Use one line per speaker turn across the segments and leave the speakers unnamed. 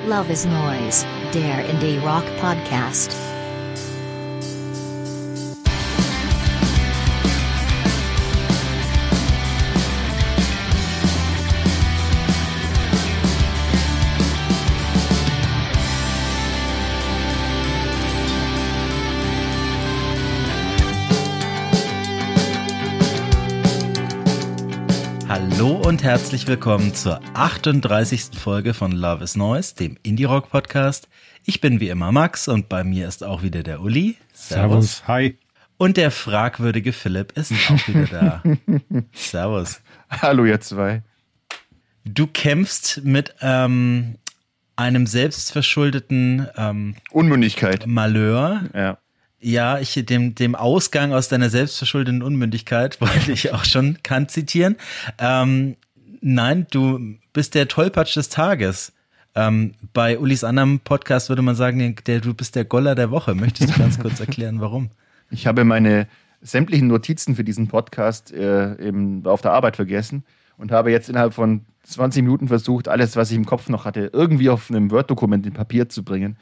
Love is Noise, der Indie Rock Podcast.
Hallo und herzlich willkommen zur 38. Folge von Love is Noise, dem Indie-Rock-Podcast. Ich bin wie immer Max und bei mir ist auch wieder der Uli.
Servus. Hi.
Und der fragwürdige Philipp ist auch wieder da. Servus.
Hallo ihr zwei.
Du kämpfst mit einem selbstverschuldeten
Unmündigkeit.
Malheur.
Ja.
Ja, dem Ausgang aus deiner selbstverschuldeten Unmündigkeit wollte ich auch schon Kant zitieren. Nein, du bist der Tollpatsch des Tages. Bei Ulis anderem Podcast würde man sagen, du bist der Goller der Woche. Möchtest du ganz kurz erklären, warum?
Ich habe meine sämtlichen Notizen für diesen Podcast auf der Arbeit vergessen und habe jetzt innerhalb von 20 Minuten versucht, alles, was ich im Kopf noch hatte, irgendwie auf einem Word-Dokument in Papier zu bringen.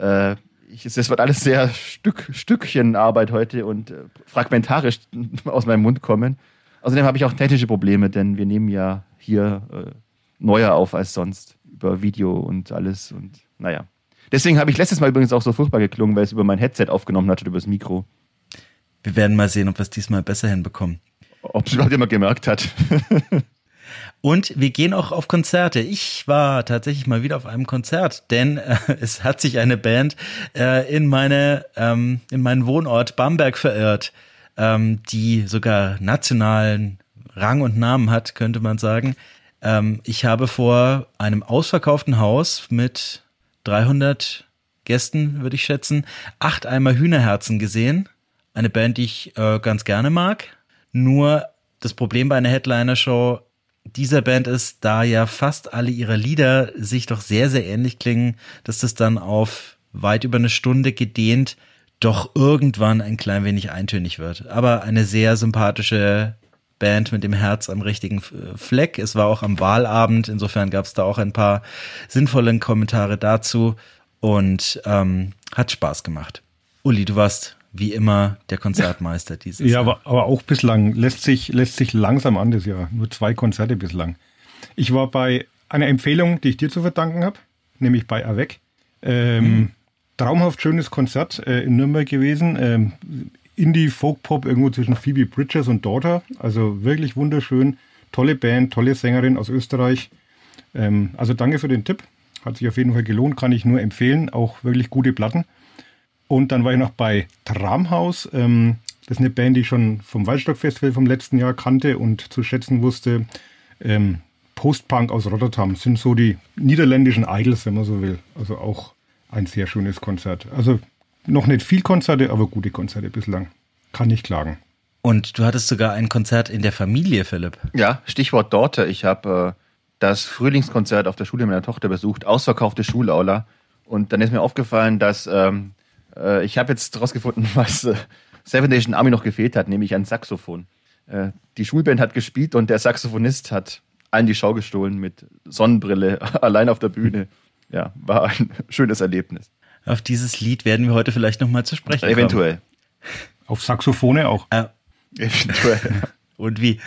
Es wird alles sehr Stückchenarbeit heute und fragmentarisch aus meinem Mund kommen. Außerdem habe ich auch technische Probleme, denn wir nehmen ja hier neuer auf als sonst über Video und alles und naja. Deswegen habe ich letztes Mal übrigens auch so furchtbar geklungen, weil es über mein Headset aufgenommen hat oder über das Mikro.
Wir werden mal sehen, ob wir es diesmal besser hinbekommen.
Ob es überhaupt jemand gemerkt hat.
Und wir gehen auch auf Konzerte. Ich war tatsächlich mal wieder auf einem Konzert, denn es hat sich eine Band in meinen Wohnort Bamberg verirrt, die sogar nationalen Rang und Namen hat, könnte man sagen. Ich habe vor einem ausverkauften Haus mit 300 Gästen, würde ich schätzen, 8 Eimer Hühnerherzen gesehen. Eine Band, die ich ganz gerne mag. Nur das Problem bei einer Headliner-Show dieser Band ist, da ja fast alle ihre Lieder sich doch sehr, sehr ähnlich klingen, dass das dann auf weit über eine Stunde gedehnt doch irgendwann ein klein wenig eintönig wird. Aber eine sehr sympathische Band mit dem Herz am richtigen Fleck. Es war auch am Wahlabend, insofern gab es da auch ein paar sinnvolle Kommentare dazu und hat Spaß gemacht. Uli, du warst wie immer der Konzertmeister dieses Jahr.
Ja, aber auch bislang lässt sich langsam an das Jahr. Nur 2 Konzerte bislang. Ich war bei einer Empfehlung, die ich dir zu verdanken habe, nämlich bei Avec. Traumhaft schönes Konzert in Nürnberg gewesen. Indie, Folk-Pop, irgendwo zwischen Phoebe Bridgers und Daughter. Also wirklich wunderschön. Tolle Band, tolle Sängerin aus Österreich. Also danke für den Tipp. Hat sich auf jeden Fall gelohnt, kann ich nur empfehlen. Auch wirklich gute Platten. Und dann war ich noch bei Tramhaus. Das ist eine Band, die ich schon vom Waldstock-Festival vom letzten Jahr kannte und zu schätzen wusste. Post-Punk aus Rotterdam sind so die niederländischen Idols, wenn man so will. Also auch ein sehr schönes Konzert. Also noch nicht viel Konzerte, aber gute Konzerte bislang. Kann nicht klagen.
Und du hattest sogar ein Konzert in der Familie, Philipp.
Ja, Stichwort Daughter. Ich habe das Frühlingskonzert auf der Schule meiner Tochter besucht, ausverkaufte Schulaula. Und dann ist mir aufgefallen, dass ich habe jetzt rausgefunden, was Seven Nation Army noch gefehlt hat, nämlich ein Saxophon. Die Schulband hat gespielt und der Saxophonist hat allen die Schau gestohlen mit Sonnenbrille, allein auf der Bühne. Ja, war ein schönes Erlebnis.
Auf dieses Lied werden wir heute vielleicht nochmal zu sprechen kommen.
Eventuell.
Auf Saxophone auch.
Eventuell.
Und wie?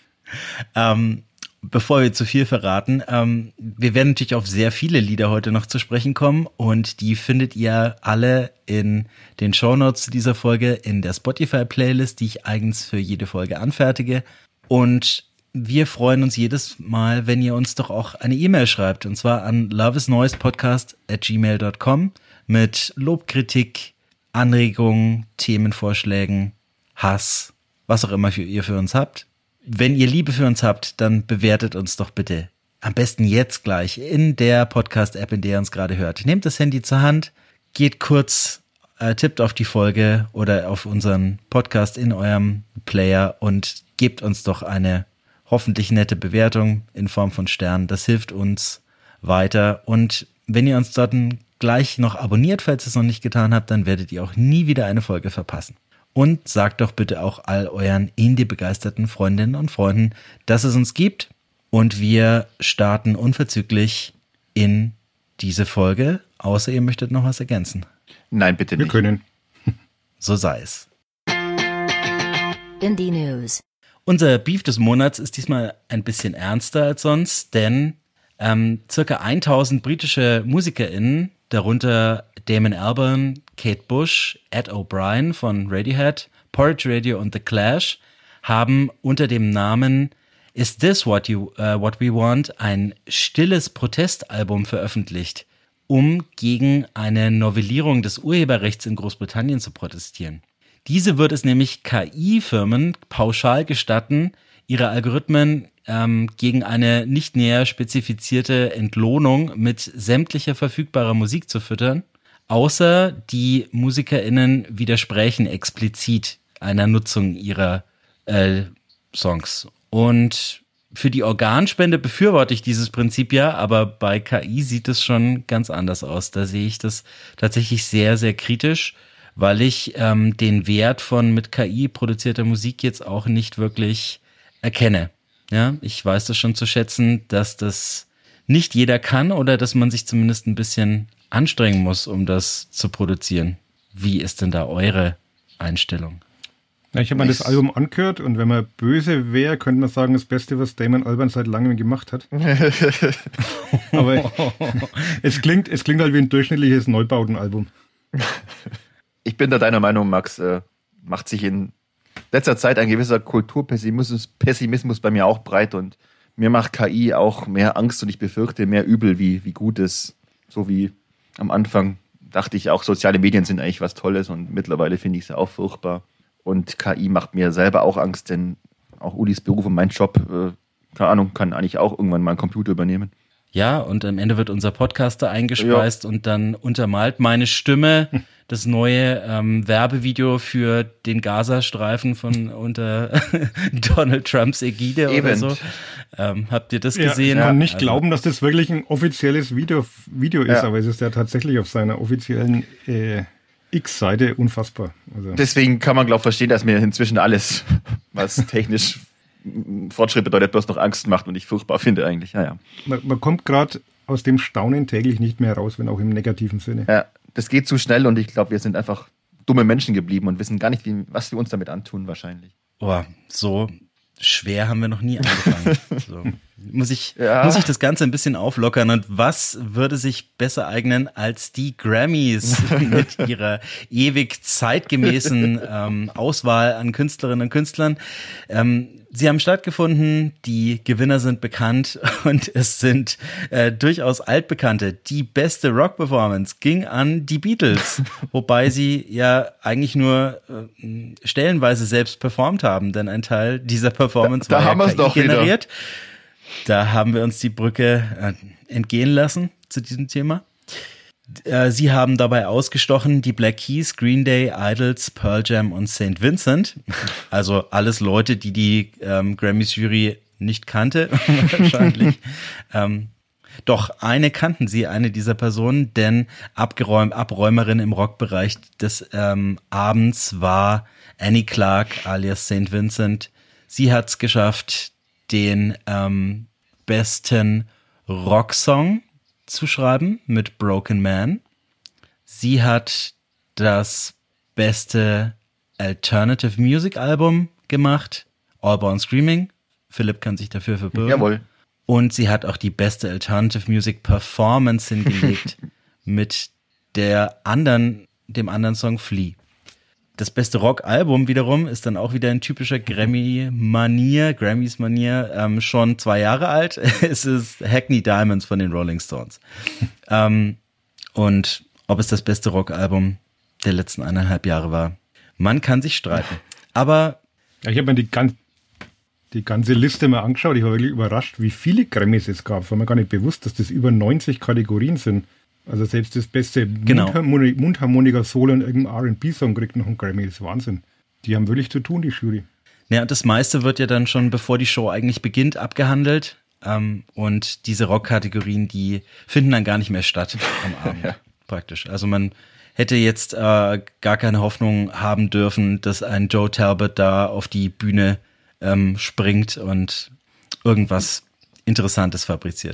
Bevor wir zu viel verraten, wir werden natürlich auf sehr viele Lieder heute noch zu sprechen kommen und die findet ihr alle in den Shownotes zu dieser Folge in der Spotify-Playlist, die ich eigens für jede Folge anfertige. Und wir freuen uns jedes Mal, wenn ihr uns doch auch eine E-Mail schreibt, und zwar an loveisnoisepodcast@gmail.com mit Lob, Kritik, Anregungen, Themenvorschlägen, Hass, was auch immer ihr für uns habt. Wenn ihr Liebe für uns habt, dann bewertet uns doch bitte. Am besten jetzt gleich in der Podcast-App, in der ihr uns gerade hört. Nehmt das Handy zur Hand, geht kurz, tippt auf die Folge oder auf unseren Podcast in eurem Player und gebt uns doch eine hoffentlich nette Bewertung in Form von Sternen. Das hilft uns weiter. Und wenn ihr uns dort gleich noch abonniert, falls ihr es noch nicht getan habt, dann werdet ihr auch nie wieder eine Folge verpassen. Und sagt doch bitte auch all euren Indie-begeisterten Freundinnen und Freunden, dass es uns gibt. Und wir starten unverzüglich in diese Folge, außer ihr möchtet noch was ergänzen.
Nein, bitte nicht.
Wir können.
So sei es.
Indie News.
Unser Beef des Monats ist diesmal ein bisschen ernster als sonst, denn circa 1000 britische MusikerInnen, darunter Damon Albarn, Kate Bush, Ed O'Brien von Radiohead, Porridge Radio und The Clash, haben unter dem Namen Is This What We Want ein stilles Protestalbum veröffentlicht, um gegen eine Novellierung des Urheberrechts in Großbritannien zu protestieren. Diese wird es nämlich KI-Firmen pauschal gestatten, ihre Algorithmen gegen eine nicht näher spezifizierte Entlohnung mit sämtlicher verfügbarer Musik zu füttern, außer die MusikerInnen widersprechen explizit einer Nutzung ihrer Songs. Und für die Organspende befürworte ich dieses Prinzip ja, aber bei KI sieht es schon ganz anders aus. Da sehe ich das tatsächlich sehr, sehr kritisch, weil ich den Wert von mit KI produzierter Musik jetzt auch nicht wirklich erkenne. Ja, ich weiß das schon zu schätzen, dass das nicht jeder kann oder dass man sich zumindest ein bisschen anstrengen muss, um das zu produzieren. Wie ist denn da eure Einstellung?
Ja, ich habe mir das Album angehört und wenn man böse wäre, könnte man sagen, das Beste, was Damon Albarn seit langem gemacht hat. Aber es klingt halt wie ein durchschnittliches Neubautenalbum.
Ich bin da deiner Meinung, Max. Macht sich in letzter Zeit ein gewisser Pessimismus bei mir auch breit und mir macht KI auch mehr Angst und ich befürchte mehr Übel wie Gutes. So wie am Anfang dachte ich auch, soziale Medien sind eigentlich was Tolles und mittlerweile finde ich sie auch furchtbar. Und KI macht mir selber auch Angst, denn auch Ulis Beruf und mein Job, keine Ahnung, kann eigentlich auch irgendwann mal einen Computer übernehmen.
Ja, und am Ende wird unser Podcaster eingespeist und dann untermalt meine Stimme das neue Werbevideo für den Gazastreifen von unter Donald Trumps Ägide oder so. Habt ihr das gesehen?
Ich kann nicht glauben, dass das wirklich ein offizielles Video ist, aber es ist ja tatsächlich auf seiner offiziellen X-Seite unfassbar. Also.
Deswegen kann man, glaube ich, verstehen, dass mir inzwischen alles, was technisch Fortschritt bedeutet, bloß noch Angst macht und ich furchtbar finde eigentlich. Ja.
Man kommt gerade aus dem Staunen täglich nicht mehr raus, wenn auch im negativen Sinne.
Ja, das geht zu schnell und ich glaube, wir sind einfach dumme Menschen geblieben und wissen gar nicht, was wir uns damit antun wahrscheinlich.
Oh, so schwer haben wir noch nie angefangen. So. Muss ich das Ganze ein bisschen auflockern und was würde sich besser eignen als die Grammys mit ihrer ewig zeitgemäßen Auswahl an Künstlerinnen und Künstlern. Sie haben stattgefunden, die Gewinner sind bekannt und es sind durchaus altbekannte. Die beste Rock-Performance ging an die Beatles, wobei sie ja eigentlich nur stellenweise selbst performt haben, denn ein Teil dieser Performance war ja KI generiert. Wieder. Da haben wir uns die Brücke entgehen lassen zu diesem Thema. Sie haben dabei ausgestochen die Black Keys, Green Day, Idols, Pearl Jam und St. Vincent. Also alles Leute, die Grammys-Jury nicht kannte, wahrscheinlich. Doch eine kannten sie, eine dieser Personen, denn Abräumerin im Rockbereich des Abends war Annie Clark alias St. Vincent. Sie hat es geschafft, den besten Rocksong zu schreiben mit Broken Man. Sie hat das beste Alternative Music Album gemacht, All Born Screaming. Philipp kann sich dafür verbürgen.
Jawohl.
Und sie hat auch die beste Alternative Music Performance hingelegt mit dem anderen Song Flea. Das beste Rock-Album wiederum ist dann auch wieder in typischer Grammys-Manier, schon 2 Jahre alt. Es ist Hackney Diamonds von den Rolling Stones. Und ob es das beste Rock-Album der letzten 1,5 Jahre war, man kann sich streiten. Aber
ja, ich habe mir die ganze Liste mal angeschaut. Ich war wirklich überrascht, wie viele Grammys es gab. Es war mir gar nicht bewusst, dass das über 90 Kategorien sind. Also selbst das beste Mundharmonika, Solo und irgendein R&B-Song kriegt noch einen Grammy. Das ist Wahnsinn. Die haben wirklich zu tun, die Jury.
Ja, und das meiste wird ja dann schon, bevor die Show eigentlich beginnt, abgehandelt. Und diese Rock-Kategorien, die finden dann gar nicht mehr statt am Abend, praktisch. Also man hätte jetzt gar keine Hoffnung haben dürfen, dass ein Joe Talbot da auf die Bühne springt und irgendwas Interessantes fabriziert.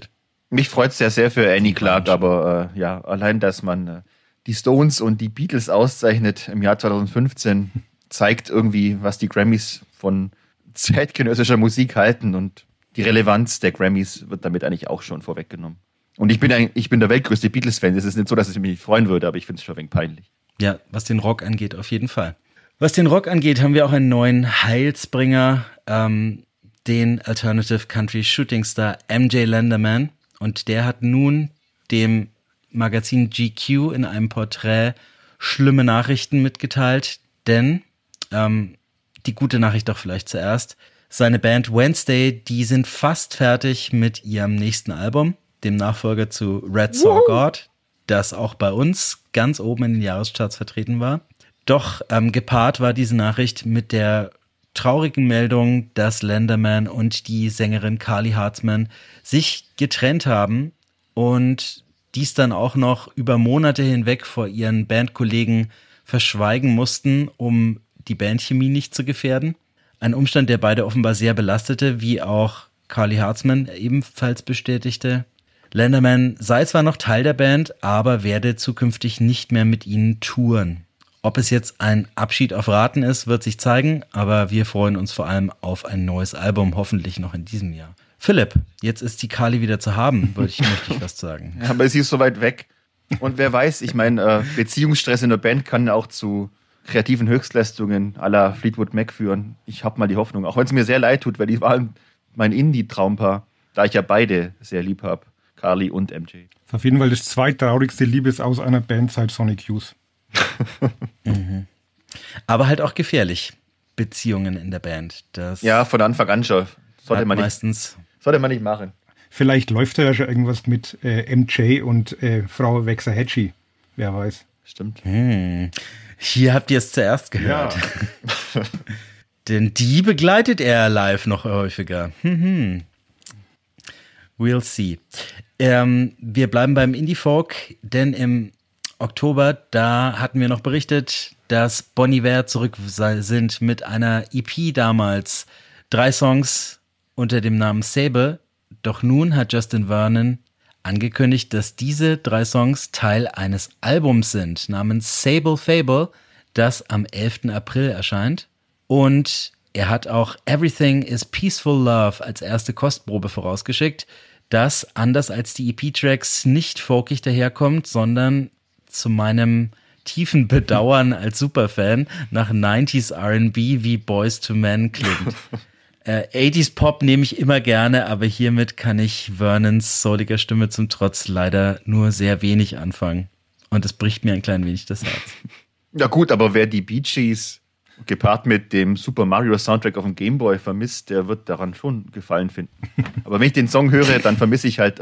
Mich freut es sehr für Annie Clark, aber allein, dass man die Stones und die Beatles auszeichnet im Jahr 2015, zeigt irgendwie, was die Grammys von zeitgenössischer Musik halten, und die Relevanz der Grammys wird damit eigentlich auch schon vorweggenommen. Und ich bin der weltgrößte Beatles-Fan. Es ist nicht so, dass ich mich freuen würde, aber ich finde es schon ein wenig peinlich.
Ja, was den Rock angeht, auf jeden Fall. Was den Rock angeht, haben wir auch einen neuen Heilsbringer, den Alternative Country Shooting Star MJ Lenderman. Und der hat nun dem Magazin GQ in einem Porträt schlimme Nachrichten mitgeteilt, denn die gute Nachricht doch vielleicht zuerst. Seine Band Wednesday, die sind fast fertig mit ihrem nächsten Album, dem Nachfolger zu Red Saw God, das auch bei uns ganz oben in den Jahrescharts vertreten war. Doch gepaart war diese Nachricht mit der traurigen Meldung, dass Lenderman und die Sängerin Carly Hartzman sich getrennt haben und dies dann auch noch über Monate hinweg vor ihren Bandkollegen verschweigen mussten, um die Bandchemie nicht zu gefährden. Ein Umstand, der beide offenbar sehr belastete, wie auch Carly Hartzman ebenfalls bestätigte. Lenderman sei zwar noch Teil der Band, aber werde zukünftig nicht mehr mit ihnen touren. Ob es jetzt ein Abschied auf Raten ist, wird sich zeigen, aber wir freuen uns vor allem auf ein neues Album, hoffentlich noch in diesem Jahr. Philipp, jetzt ist die Carly wieder zu haben, möchte ich was sagen.
Ja, aber sie ist so weit weg. Und wer weiß, ich meine, Beziehungsstress in der Band kann auch zu kreativen Höchstleistungen à la Fleetwood Mac führen. Ich habe mal die Hoffnung, auch wenn es mir sehr leid tut, weil die waren mein Indie-Traumpaar, da ich ja beide sehr lieb habe, Carly und MJ.
Das ist auf jeden Fall das zweittraurigste Liebesaus einer Band seit Sonic Youth.
Aber halt auch gefährlich, Beziehungen in der Band. Das
ja, von Anfang an schon. Sollte man nicht machen.
Vielleicht läuft da ja schon irgendwas mit MJ und Frau Waxahachie. Wer weiß.
Stimmt.
Hier habt ihr es zuerst gehört. Ja. Denn die begleitet er live noch häufiger. We'll see. Wir bleiben beim Indie-Folk, denn im Oktober, da hatten wir noch berichtet, dass Bon Iver zurück sind mit einer EP damals. 3 Songs unter dem Namen Sable. Doch nun hat Justin Vernon angekündigt, dass diese 3 Songs Teil eines Albums sind, namens Sable Fable, das am 11. April erscheint. Und er hat auch Everything is Peaceful Love als erste Kostprobe vorausgeschickt, das, anders als die EP-Tracks, nicht folkig daherkommt, sondern zu meinem tiefen Bedauern als Superfan nach 90s R&B wie Boyz II Men klingt. 80s Pop nehme ich immer gerne, aber hiermit kann ich Vernons souliger Stimme zum Trotz leider nur sehr wenig anfangen. Und es bricht mir ein klein wenig das Herz.
Ja gut, aber wer die Bee Gees gepaart mit dem Super Mario Soundtrack auf dem Game Boy vermisst, der wird daran schon Gefallen finden. Aber wenn ich den Song höre, dann vermisse ich halt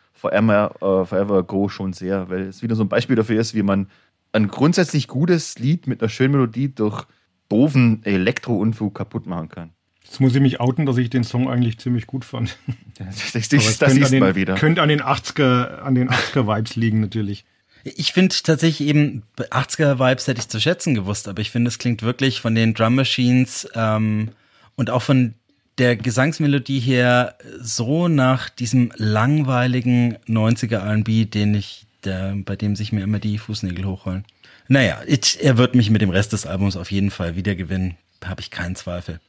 Forever Go schon sehr, weil es wieder so ein Beispiel dafür ist, wie man ein grundsätzlich gutes Lied mit einer schönen Melodie durch doofen Elektrounfug kaputt machen kann.
Jetzt muss ich mich outen, dass ich den Song eigentlich ziemlich gut fand.
Das ist mal wieder.
Könnte an den 80er-Vibes liegen natürlich.
Ich finde tatsächlich eben 80er-Vibes hätte ich zu schätzen gewusst, aber ich finde, es klingt wirklich von den Drum Machines und auch von der Gesangsmelodie her so nach diesem langweiligen 90er R&B, bei dem sich mir immer die Fußnägel hochrollen. Naja, er wird mich mit dem Rest des Albums auf jeden Fall wieder gewinnen, habe ich keinen Zweifel.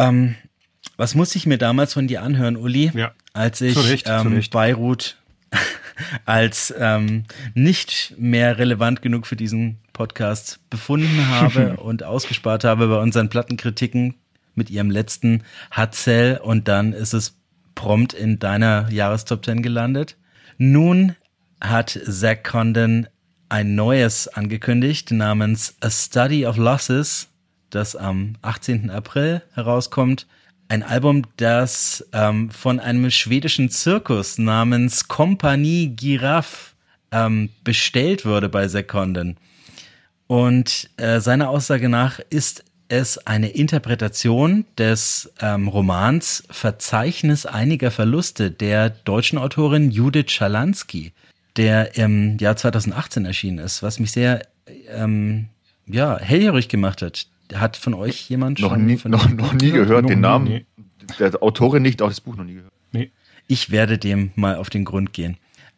Was musste ich mir damals von dir anhören, Uli,
ja,
als ich
zu Recht.
Beirut als nicht mehr relevant genug für diesen Podcast befunden habe und ausgespart habe bei unseren Plattenkritiken mit ihrem letzten Hatzell, und dann ist es prompt in deiner Jahrestop 10 gelandet. Nun hat Zach Condon ein neues angekündigt namens A Study of Losses, das am 18. April herauskommt. Ein Album, das von einem schwedischen Zirkus namens Kompanie Giraffe bestellt wurde bei Zach Condon. Und seiner Aussage nach ist es eine Interpretation des Romans Verzeichnis einiger Verluste der deutschen Autorin Judith Schalansky, der im Jahr 2018 erschienen ist, was mich sehr hellhörig gemacht hat. Hat von euch jemand
noch nie gehört, den Namen der Autorin nicht, auch das Buch noch nie gehört.
Nee.
Ich werde dem mal auf den Grund gehen.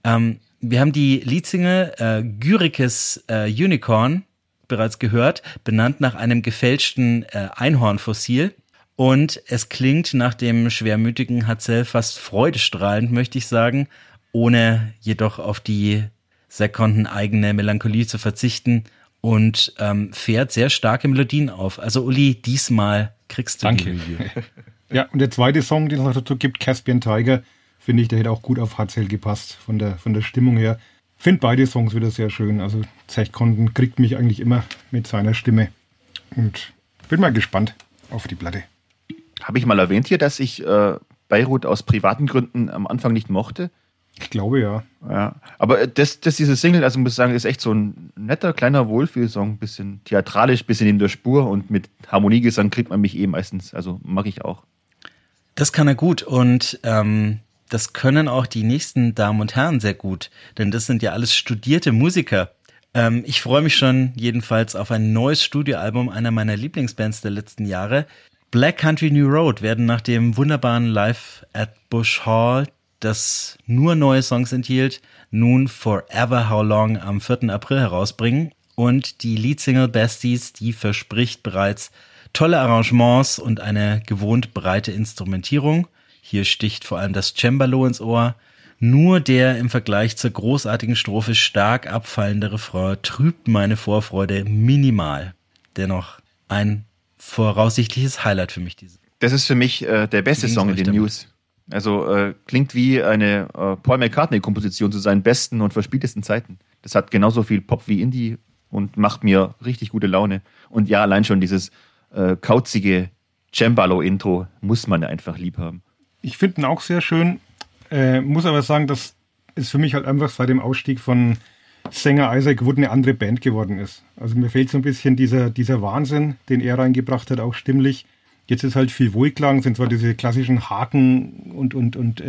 Wir haben die Leadsingle Gyrikes Unicorn bereits gehört, benannt nach einem gefälschten Einhornfossil. Und es klingt nach dem schwermütigen Hatzel fast freudestrahlend, möchte ich sagen, ohne jedoch auf die Sekonden eigene Melancholie zu verzichten und fährt sehr starke Melodien auf. Also Uli, diesmal kriegst du
Danke.
die Review.
Ja, und der zweite Song, den es noch dazu gibt, Caspian Tiger, finde ich, der hätte auch gut auf Hatzel gepasst, von der Stimmung her. Finde beide Songs wieder sehr schön. Also Zechkonden kriegt mich eigentlich immer mit seiner Stimme. Und bin mal gespannt auf die Platte.
Habe ich mal erwähnt hier, dass ich Beirut aus privaten Gründen am Anfang nicht mochte?
Ich glaube, ja.
Ja, aber diese Single, also muss ich sagen, ist echt so ein netter, kleiner Wohlfühlsong, bisschen theatralisch, bisschen in der Spur und mit Harmoniegesang kriegt man mich meistens, also mag ich auch.
Das kann er gut und das können auch die nächsten Damen und Herren sehr gut, denn das sind ja alles studierte Musiker. Ich freue mich schon jedenfalls auf ein neues Studioalbum einer meiner Lieblingsbands der letzten Jahre. Black Country New Road werden nach dem wunderbaren Live at Bush Hall, das nur neue Songs enthielt, nun Forever How Long am 4. April herausbringen. Und die Leadsingle Besties, die verspricht bereits tolle Arrangements und eine gewohnt breite Instrumentierung. Hier sticht vor allem das Cembalo ins Ohr. Nur der im Vergleich zur großartigen Strophe stark abfallende Refrain trübt meine Vorfreude minimal. Dennoch ein voraussichtliches Highlight für mich.
Das ist für mich der beste Song in den News. Also klingt wie eine Paul McCartney-Komposition zu seinen besten und verspieltesten Zeiten. Das hat genauso viel Pop wie Indie und macht mir richtig gute Laune. Und ja, allein schon dieses kauzige Cembalo-Intro muss man einfach lieb haben.
Ich finde ihn auch sehr schön, muss aber sagen, dass es für mich halt einfach seit dem Ausstieg von Sänger Isaac Wood eine andere Band geworden ist. Also mir fehlt so ein bisschen dieser Wahnsinn, den er reingebracht hat, auch stimmlich. Jetzt ist halt viel Wohlklang, sind zwar diese klassischen Haken und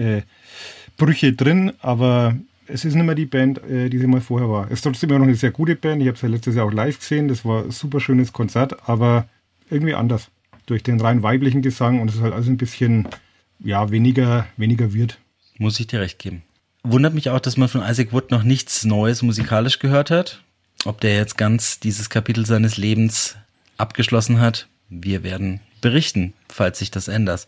Brüche drin, aber es ist nicht mehr die Band, die sie mal vorher war. Es ist trotzdem immer noch eine sehr gute Band. Ich habe es ja letztes Jahr auch live gesehen. Das war ein super schönes Konzert, aber irgendwie anders. Durch den rein weiblichen Gesang und es ist halt alles ein bisschen weniger wird.
Muss ich dir recht geben. Wundert mich auch, dass man von Isaac Wood noch nichts Neues musikalisch gehört hat. Ob der jetzt ganz dieses Kapitel seines Lebens abgeschlossen hat, wir werden berichten, falls sich das ändert.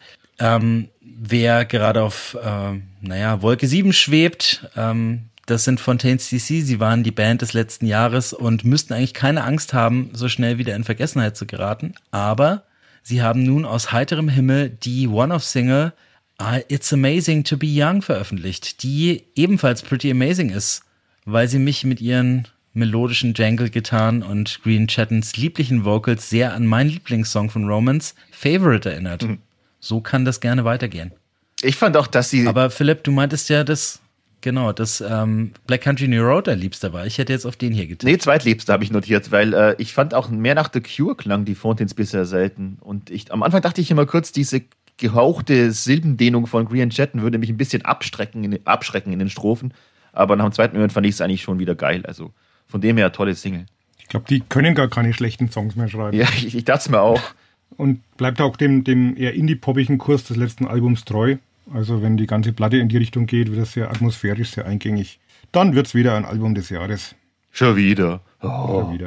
Wer gerade auf Wolke 7 schwebt, das sind Fontaines DC. Sie waren die Band des letzten Jahres und müssten eigentlich keine Angst haben, so schnell wieder in Vergessenheit zu geraten. Aber sie haben nun aus heiterem Himmel die One-Off-Single It's Amazing to Be Young veröffentlicht, die ebenfalls pretty amazing ist, weil sie mich mit ihren melodischen Jangle-Gitarren und Green Chattons lieblichen Vocals sehr an meinen Lieblingssong von Romance, Favorite, erinnert. Mhm. So kann das gerne weitergehen.
Ich fand auch, dass sie...
Aber Philipp, du meintest ja, dass Black Country New Road der Liebste war. Ich hätte jetzt auf den hier getippt.
Nee, Zweitliebste habe ich notiert, weil ich fand auch mehr nach The Cure klang die Fontaines bisher selten. Und am Anfang dachte ich immer kurz, diese gehauchte Silbendehnung von Green Chatton würde mich ein bisschen abschrecken in den Strophen. Aber nach dem zweiten Hören fand ich es eigentlich schon wieder geil. Also von dem her, tolle Single.
Ich glaube, die können gar keine schlechten Songs mehr schreiben.
Ja, ich dachte es mir auch.
Und bleibt auch dem eher indie-poppigen Kurs des letzten Albums treu. Also wenn die ganze Platte in die Richtung geht, wird das sehr atmosphärisch, sehr eingängig. Dann wird es wieder ein Album des Jahres.
Schon wieder.
Oder wieder.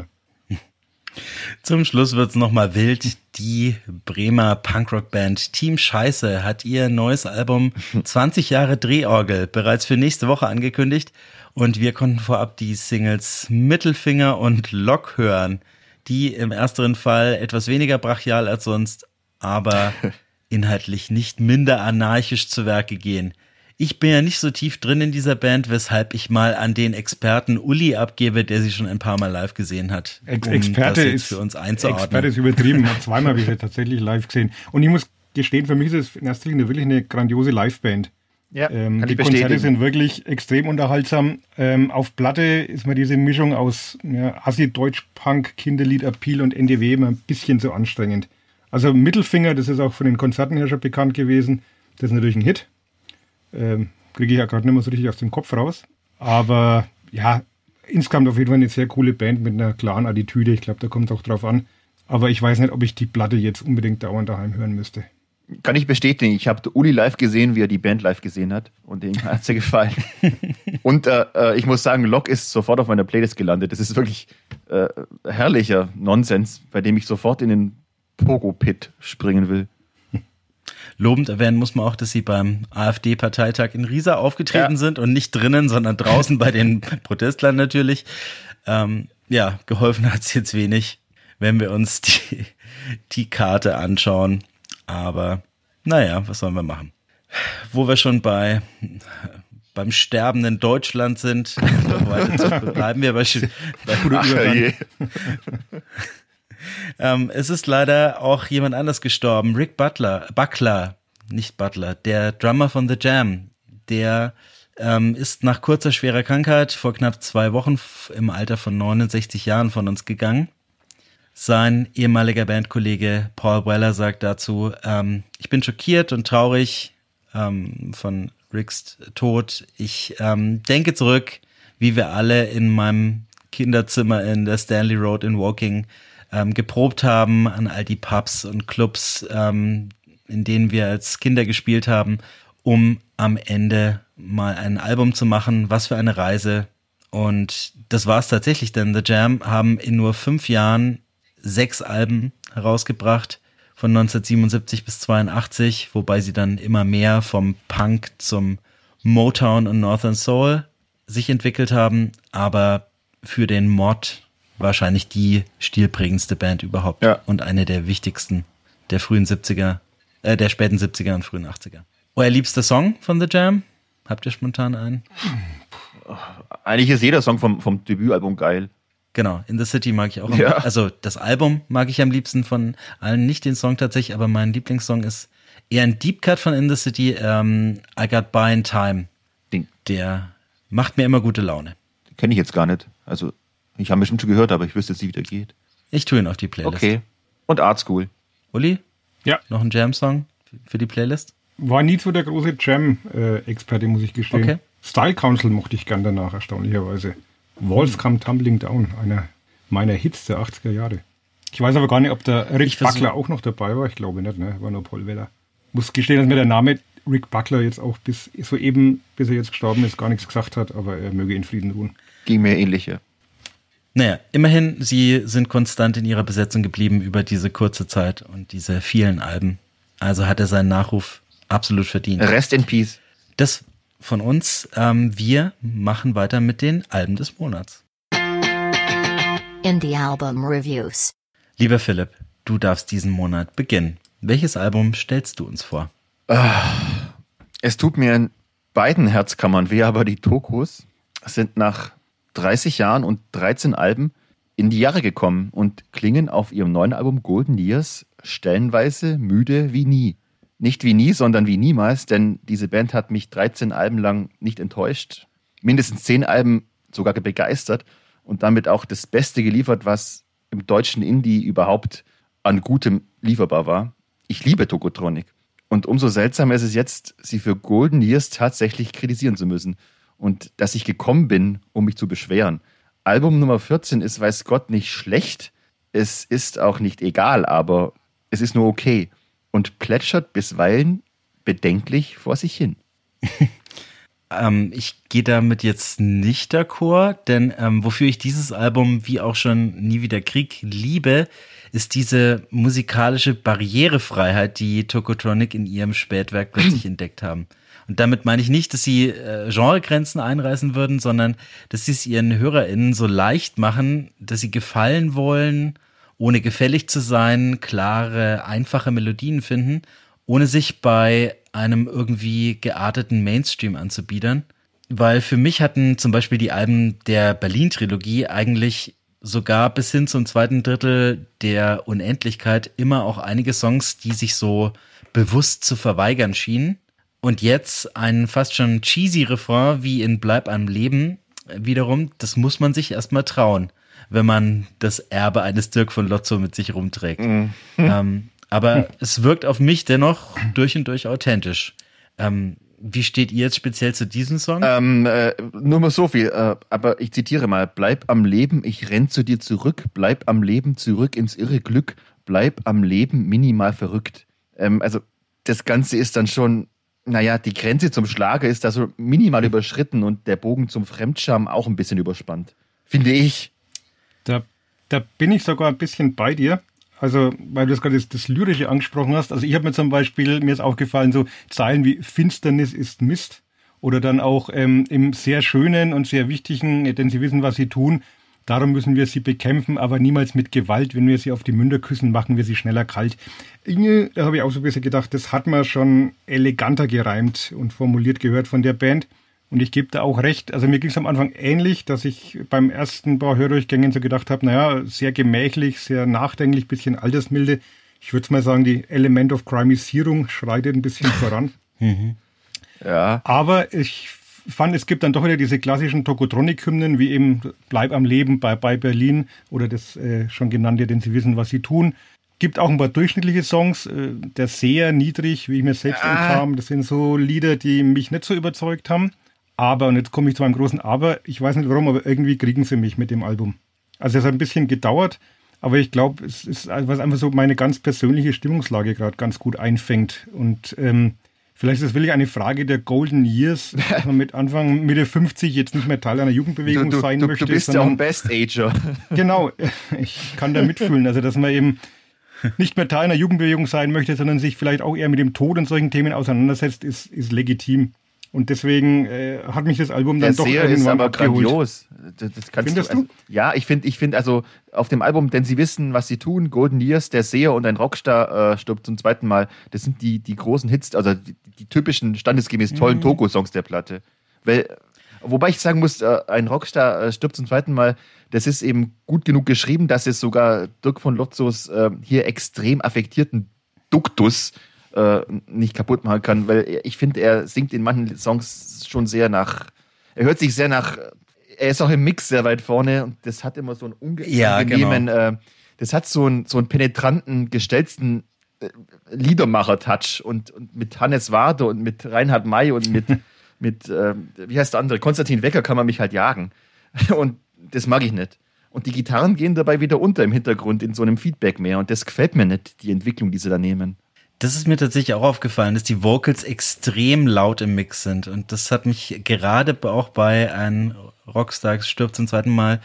Zum Schluss wird's nochmal wild. Die Bremer Punkrock-Band Team Scheiße hat ihr neues Album 20 Jahre Drehorgel bereits für nächste Woche angekündigt. Und wir konnten vorab die Singles Mittelfinger und Lock hören, die im ersteren Fall etwas weniger brachial als sonst, aber inhaltlich nicht minder anarchisch zu Werke gehen. Ich bin ja nicht so tief drin in dieser Band, weshalb ich mal an den Experten Uli abgebe, der sie schon ein paar Mal live gesehen hat.
Experte ist
für uns einzuordnen.
Experte ist übertrieben. Zweimal habe ich sie tatsächlich live gesehen. Und ich muss gestehen, für mich ist es in erster Linie wirklich eine grandiose Liveband.
Ja,
die Konzerte sind wirklich extrem unterhaltsam. Auf Platte ist mir diese Mischung aus Assi-Deutsch-Punk, Kinderlied-Appeal und NDW immer ein bisschen zu anstrengend. Also Mittelfinger, das ist auch von den Konzerten her schon bekannt gewesen. Das ist natürlich ein Hit. Kriege ich ja gerade nicht mehr so richtig aus dem Kopf raus. Aber ja, insgesamt auf jeden Fall eine sehr coole Band mit einer klaren Attitüde. Ich glaube, da kommt es auch drauf an. Aber ich weiß nicht, ob ich die Platte jetzt unbedingt dauernd daheim hören müsste.
Kann ich bestätigen. Ich habe Uli live gesehen, wie er die Band live gesehen hat. Und dem hat es gefallen. Und ich muss sagen, Lok ist sofort auf meiner Playlist gelandet. Das ist wirklich herrlicher Nonsens, bei dem ich sofort in den Pogo-Pit springen will.
Lobend erwähnen muss man auch, dass sie beim AfD-Parteitag in Riesa aufgetreten sind und nicht drinnen, sondern draußen bei den Protestlern natürlich. Geholfen hat es jetzt wenig, wenn wir uns die Karte anschauen. Aber naja, was sollen wir machen? Wo wir schon beim sterbenden Deutschland sind, bleiben wir bei es ist leider auch jemand anders gestorben, Rick Buckler, der Drummer von The Jam, der ist nach kurzer schwerer Krankheit vor knapp 2 Wochen im Alter von 69 Jahren von uns gegangen. Sein ehemaliger Bandkollege Paul Weller sagt dazu, ich bin schockiert und traurig von Ricks Tod. Ich denke zurück, wie wir alle in meinem Kinderzimmer in der Stanley Road in Woking geprobt haben an all die Pubs und Clubs, in denen wir als Kinder gespielt haben, um am Ende mal ein Album zu machen. Was für eine Reise. Und das war es tatsächlich, denn The Jam haben in nur 5 Jahren 6 Alben herausgebracht, von 1977 bis 82, wobei sie dann immer mehr vom Punk zum Motown und Northern Soul sich entwickelt haben, aber für den Mod wahrscheinlich die stilprägendste Band überhaupt und eine der wichtigsten der späten 70er und frühen 80er. Euer liebster Song von The Jam? Habt ihr spontan einen?
Eigentlich ist jeder Song vom Debütalbum geil.
Genau, In the City mag ich auch. Also das Album mag ich am liebsten von allen, nicht den Song tatsächlich, aber mein Lieblingssong ist eher ein Deep Cut von In the City, I Got By in Time. Der macht mir immer gute Laune.
Kenne ich jetzt gar nicht. Also ich habe bestimmt schon gehört, aber ich wüsste jetzt nicht, wie der geht.
Ich tue ihn auf die Playlist.
Okay. Und Art School.
Uli?
Ja.
Noch ein Jam-Song für die Playlist?
War nie so der große Jam-Experte, muss ich gestehen.
Okay.
Style Council mochte ich gern danach, erstaunlicherweise. Walls Come Tumbling Down, einer meiner Hits der 80er Jahre. Ich weiß aber gar nicht, ob der Rick Buckler auch noch dabei war. Ich glaube nicht, ne? War nur Paul Weller. Muss gestehen, dass mir der Name Rick Buckler jetzt auch bis er jetzt gestorben ist, gar nichts gesagt hat, aber er möge in Frieden ruhen.
Ging mir ähnlich, ja.
Naja, immerhin, sie sind konstant in ihrer Besetzung geblieben über diese kurze Zeit und diese vielen Alben. Also hat er seinen Nachruf absolut verdient.
Rest in Peace.
Das von uns. Wir machen weiter mit den Alben des Monats.
Indie Album Reviews.
Lieber Philipp, du darfst diesen Monat beginnen. Welches Album stellst du uns vor?
Es tut mir in beiden Herzkammern weh, aber die Tokos sind nach 30 Jahren und 13 Alben in die Jahre gekommen und klingen auf ihrem neuen Album Golden Years stellenweise müde wie nie. Nicht wie nie, sondern wie niemals, denn diese Band hat mich 13 Alben lang nicht enttäuscht, mindestens 10 Alben sogar begeistert und damit auch das Beste geliefert, was im deutschen Indie überhaupt an Gutem lieferbar war. Ich liebe Tokotronic. Und umso seltsamer ist es jetzt, sie für Golden Years tatsächlich kritisieren zu müssen. Und dass ich gekommen bin, um mich zu beschweren. Album Nummer 14 ist, weiß Gott, nicht schlecht. Es ist auch nicht egal, aber es ist nur okay. Und plätschert bisweilen bedenklich vor sich hin.
Ich gehe damit jetzt nicht d'accord, denn wofür ich dieses Album wie auch schon Nie wieder Krieg liebe, ist diese musikalische Barrierefreiheit, die Tokotronic in ihrem Spätwerk plötzlich entdeckt haben. Und damit meine ich nicht, dass sie Genregrenzen einreißen würden, sondern dass sie es ihren HörerInnen so leicht machen, dass sie gefallen wollen, ohne gefällig zu sein, klare, einfache Melodien finden, ohne sich bei einem irgendwie gearteten Mainstream anzubiedern. Weil für mich hatten zum Beispiel die Alben der Berlin-Trilogie eigentlich sogar bis hin zum 2. Drittel der Unendlichkeit immer auch einige Songs, die sich so bewusst zu verweigern schienen. Und jetzt ein fast schon cheesy Refrain wie in Bleib am Leben wiederum, das muss man sich erstmal trauen, wenn man das Erbe eines Dirk von Lotzo mit sich rumträgt. Aber es wirkt auf mich dennoch durch und durch authentisch. Wie steht ihr jetzt speziell zu diesem Song?
Nur mal so viel, aber ich zitiere mal. Bleib am Leben, ich renn zu dir zurück. Bleib am Leben, zurück ins irre Glück. Bleib am Leben, minimal verrückt. Also das Ganze ist dann schon, naja, die Grenze zum Schlager ist da so minimal überschritten und der Bogen zum Fremdscham auch ein bisschen überspannt. Finde ich.
Da bin ich sogar ein bisschen bei dir. Also, weil du gerade das Lyrische angesprochen hast. Also ich habe mir zum Beispiel, mir ist aufgefallen, so Zeilen wie Finsternis ist Mist. Oder dann auch im sehr schönen und sehr wichtigen, denn sie wissen, was sie tun. Darum müssen wir sie bekämpfen, aber niemals mit Gewalt. Wenn wir sie auf die Münder küssen, machen wir sie schneller kalt. Da habe ich auch so ein bisschen gedacht, das hat man schon eleganter gereimt und formuliert gehört von der Band. Und ich gebe da auch recht. Also mir ging es am Anfang ähnlich, dass ich beim ersten paar Hördurchgängen so gedacht habe, naja, sehr gemächlich, sehr nachdenklich, bisschen altersmilde. Ich würde mal sagen, die Element of Crimisierung schreitet ein bisschen voran.
Ja.
Aber ich fand, es gibt dann doch wieder diese klassischen Tokotronic-Hymnen, wie eben Bleib am Leben bei Berlin oder das schon genannte, denn sie wissen, was sie tun. Gibt auch ein paar durchschnittliche Songs, der sehr niedrig, wie ich mir selbst entkam. Das sind so Lieder, die mich nicht so überzeugt haben. Aber, und jetzt komme ich zu meinem großen Aber, ich weiß nicht warum, aber irgendwie kriegen sie mich mit dem Album. Also es hat ein bisschen gedauert, aber ich glaube, es ist einfach so meine ganz persönliche Stimmungslage gerade ganz gut einfängt. Und vielleicht ist das wirklich eine Frage der Golden Years, dass man mit Anfang, Mitte 50 jetzt nicht mehr Teil einer Jugendbewegung sein möchte.
Du bist ja auch ein Best-Ager.
Genau, ich kann da mitfühlen. Also dass man eben nicht mehr Teil einer Jugendbewegung sein möchte, sondern sich vielleicht auch eher mit dem Tod und solchen Themen auseinandersetzt, ist legitim. Und deswegen hat mich das Album dann doch irgendwann
ist aber
abgeholt.
grandios.
Findest du?
Ja, ich finde also auf dem Album, denn sie wissen, was sie tun, Golden Years, Der Seher und ein Rockstar stirbt zum zweiten Mal. Das sind die großen Hits, also die typischen, standesgemäß tollen Togo-Songs der Platte. Wobei ich sagen muss, ein Rockstar stirbt zum zweiten Mal, das ist eben gut genug geschrieben, dass es sogar Dirk von Lotzos hier extrem affektierten Duktus nicht kaputt machen kann, weil ich finde, er singt in manchen Songs schon sehr nach, er hört sich sehr nach, er ist auch im Mix sehr weit vorne und das hat immer so einen unangenehmen, das hat so einen penetranten, gestelzten Liedermacher-Touch und mit Hannes Wader und mit Reinhard May und mit wie heißt der andere, Konstantin Wecker kann man mich halt jagen und das mag ich nicht. Und die Gitarren gehen dabei wieder unter im Hintergrund in so einem Feedback mehr und das gefällt mir nicht, die Entwicklung, die sie da nehmen.
Das ist mir tatsächlich auch aufgefallen, dass die Vocals extrem laut im Mix sind. Und das hat mich gerade auch bei einem Rockstar stirbt zum zweiten Mal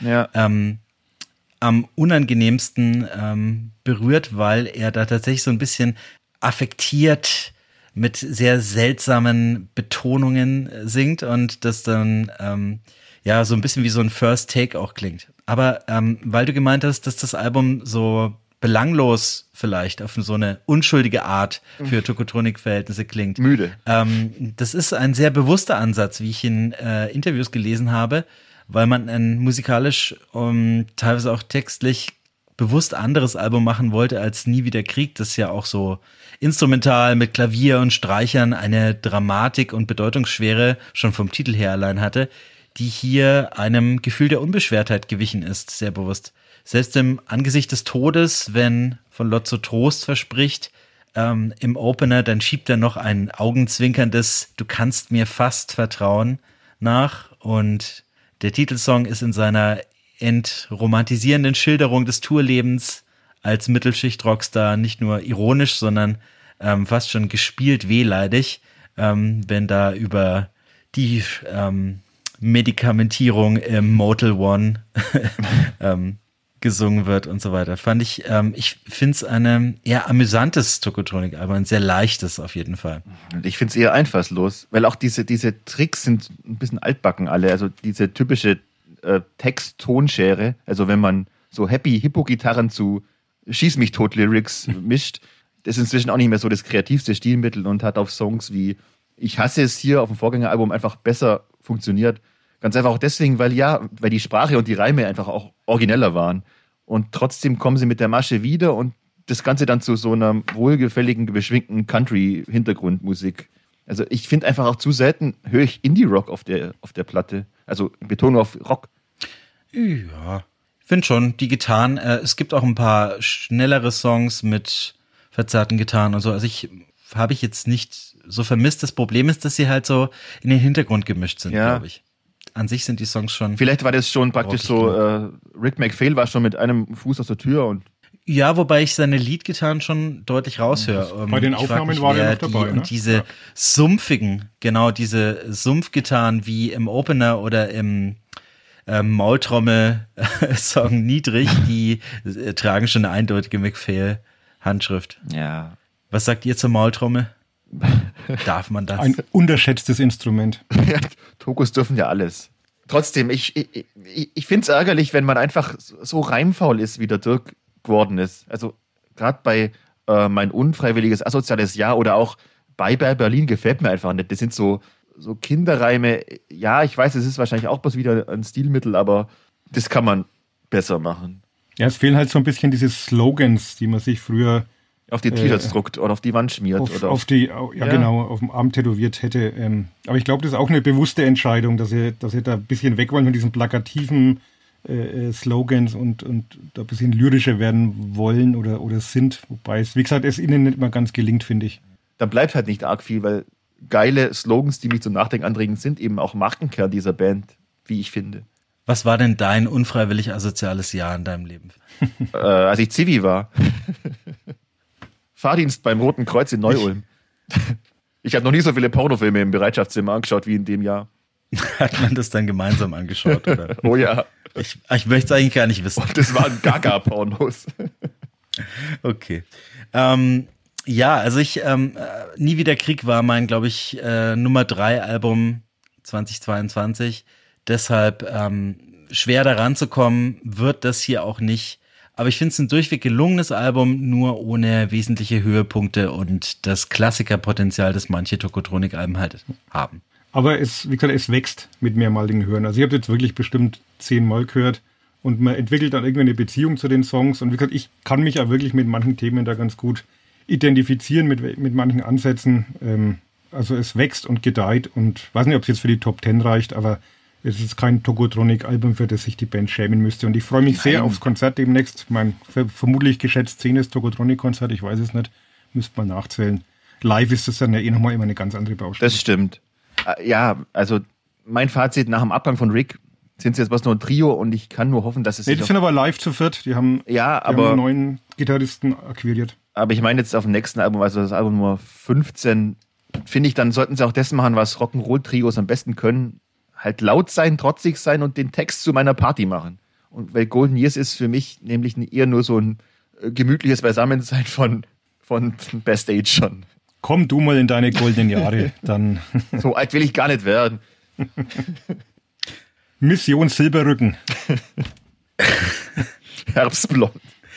am unangenehmsten berührt, weil er da tatsächlich so ein bisschen affektiert mit sehr seltsamen Betonungen singt und das dann so ein bisschen wie so ein First Take auch klingt. Aber weil du gemeint hast, dass das Album so belanglos vielleicht auf so eine unschuldige Art für Tokotronic-Verhältnisse klingt.
Müde.
Das ist ein sehr bewusster Ansatz, wie ich in Interviews gelesen habe, weil man ein musikalisch teilweise auch textlich bewusst anderes Album machen wollte als Nie wieder Krieg, das ja auch so instrumental mit Klavier und Streichern eine Dramatik und Bedeutungsschwere schon vom Titel her allein hatte, die hier einem Gefühl der Unbeschwertheit gewichen ist, sehr bewusst. Selbst im Angesicht des Todes, wenn von Lotso Trost verspricht, im Opener, dann schiebt er noch ein augenzwinkerndes Du kannst mir fast vertrauen nach. Und der Titelsong ist in seiner entromantisierenden Schilderung des Tourlebens als Mittelschicht-Rockstar nicht nur ironisch, sondern fast schon gespielt wehleidig, wenn da über die Medikamentierung im Motel One gesungen wird und so weiter. Ich finde es ein eher amüsantes Tokotronic-Album, ein sehr leichtes auf jeden Fall.
Ich finde es eher einfallslos, weil auch diese Tricks sind ein bisschen altbacken alle, also diese typische Text-Tonschere, also wenn man so Happy-Hippo-Gitarren zu Schieß-mich-tot-Lyrics mischt, das ist inzwischen auch nicht mehr so das kreativste Stilmittel und hat auf Songs wie Ich hasse es hier auf dem Vorgängeralbum einfach besser funktioniert. Ganz einfach auch deswegen, weil die Sprache und die Reime einfach auch origineller waren. Und trotzdem kommen sie mit der Masche wieder und das Ganze dann zu so einer wohlgefälligen, beschwingten Country-Hintergrundmusik. Also ich finde einfach auch zu selten, höre ich Indie-Rock auf der Platte. Also Betonung auf Rock.
Ja, ich finde schon, die Gitarren, es gibt auch ein paar schnellere Songs mit verzerrten Gitarren und so. Also habe ich jetzt nicht so vermisst. Das Problem ist, dass sie halt so in den Hintergrund gemischt sind, glaube ich. An sich sind die Songs schon.
Vielleicht war das schon praktisch so, Rick MacPhail war schon mit einem Fuß aus der Tür und.
Ja, wobei ich seine Leadgitarren schon deutlich raushöre.
Bei den Aufnahmen war er noch dabei.
Und diese sumpfigen, genau, diese Sumpfgitarren wie im Opener oder im Maultrommel-Song Niedrig, die tragen schon eine eindeutige MacPhail-Handschrift.
Ja.
Was sagt ihr zur Maultrommel? Darf man das?
Ein unterschätztes Instrument.
Ja, Tokos dürfen ja alles. Trotzdem, ich finde es ärgerlich, wenn man einfach so reimfaul ist, wie der Dirk geworden ist. Also gerade bei mein unfreiwilliges asoziales Jahr oder auch bei Berlin gefällt mir einfach nicht. Das sind so Kinderreime. Ja, ich weiß, es ist wahrscheinlich auch bloß wieder ein Stilmittel, aber das kann man besser machen.
Ja, es fehlen halt so ein bisschen diese Slogans, die man sich früher
auf die T-Shirts druckt oder auf die Wand schmiert.
Genau, auf dem Arm tätowiert hätte. Aber ich glaube, das ist auch eine bewusste Entscheidung, dass sie da ein bisschen weg wollen von diesen plakativen Slogans und da ein bisschen lyrischer werden wollen oder sind. Wobei es, wie gesagt, es ihnen nicht mal ganz gelingt, finde ich.
Dann bleibt halt nicht arg viel, weil geile Slogans, die mich zum Nachdenken anregen, sind eben auch Markenkern dieser Band, wie ich finde.
Was war denn dein unfreiwillig asoziales Jahr in deinem Leben?
Als ich Zivi war. Fahrdienst beim Roten Kreuz in Neu-Ulm. Ich habe noch nie so viele Pornofilme im Bereitschaftszimmer angeschaut wie in dem Jahr.
Hat man das dann gemeinsam angeschaut, oder?
Oh ja.
Ich möchte es eigentlich gar nicht wissen.
Und das waren Gaga-Pornos.
Okay. Ja, also Nie wieder Krieg war mein, glaube ich, Nummer 3 Album 2022. Deshalb schwer daran zu kommen, wird das hier auch nicht. Aber ich finde es ein durchweg gelungenes Album, nur ohne wesentliche Höhepunkte und das Klassikerpotenzial, das manche Tokotronik-Alben halt haben.
Aber wie gesagt, es wächst mit mehrmaligen Hören. Also ich habe jetzt wirklich bestimmt 10-mal gehört und man entwickelt dann irgendwie eine Beziehung zu den Songs. Und wie gesagt, ich kann mich auch wirklich mit manchen Themen da ganz gut identifizieren, mit manchen Ansätzen. Also es wächst und gedeiht und weiß nicht, ob es jetzt für die Top 10 reicht, aber es ist kein Tokotronik-Album, für das sich die Band schämen müsste. Und ich freue mich sehr aufs Konzert demnächst. Mein vermutlich geschätzt 10. Tokotronik-Konzert, ich weiß es nicht, müsste man nachzählen. Live ist das dann ja eh nochmal immer eine ganz andere Baustelle.
Das stimmt. Ja, also mein Fazit nach dem Abgang von Rick, sind sie jetzt was nur ein Trio und ich kann nur hoffen, dass es
die sind aber live zu viert, die haben einen neuen Gitarristen akquiriert. Aber
ich meine jetzt auf dem nächsten Album, also das Album Nummer 15, finde ich, dann sollten sie auch das machen, was Rock'n'Roll-Trios am besten können. Halt laut sein, trotzig sein und den Text zu meiner Party machen. Und weil Golden Years ist für mich nämlich eher nur so ein gemütliches Beisammensein von Best Age schon.
Komm du mal in deine goldenen Jahre, dann.
So alt will ich gar nicht werden.
Mission Silberrücken.
Herbstblond.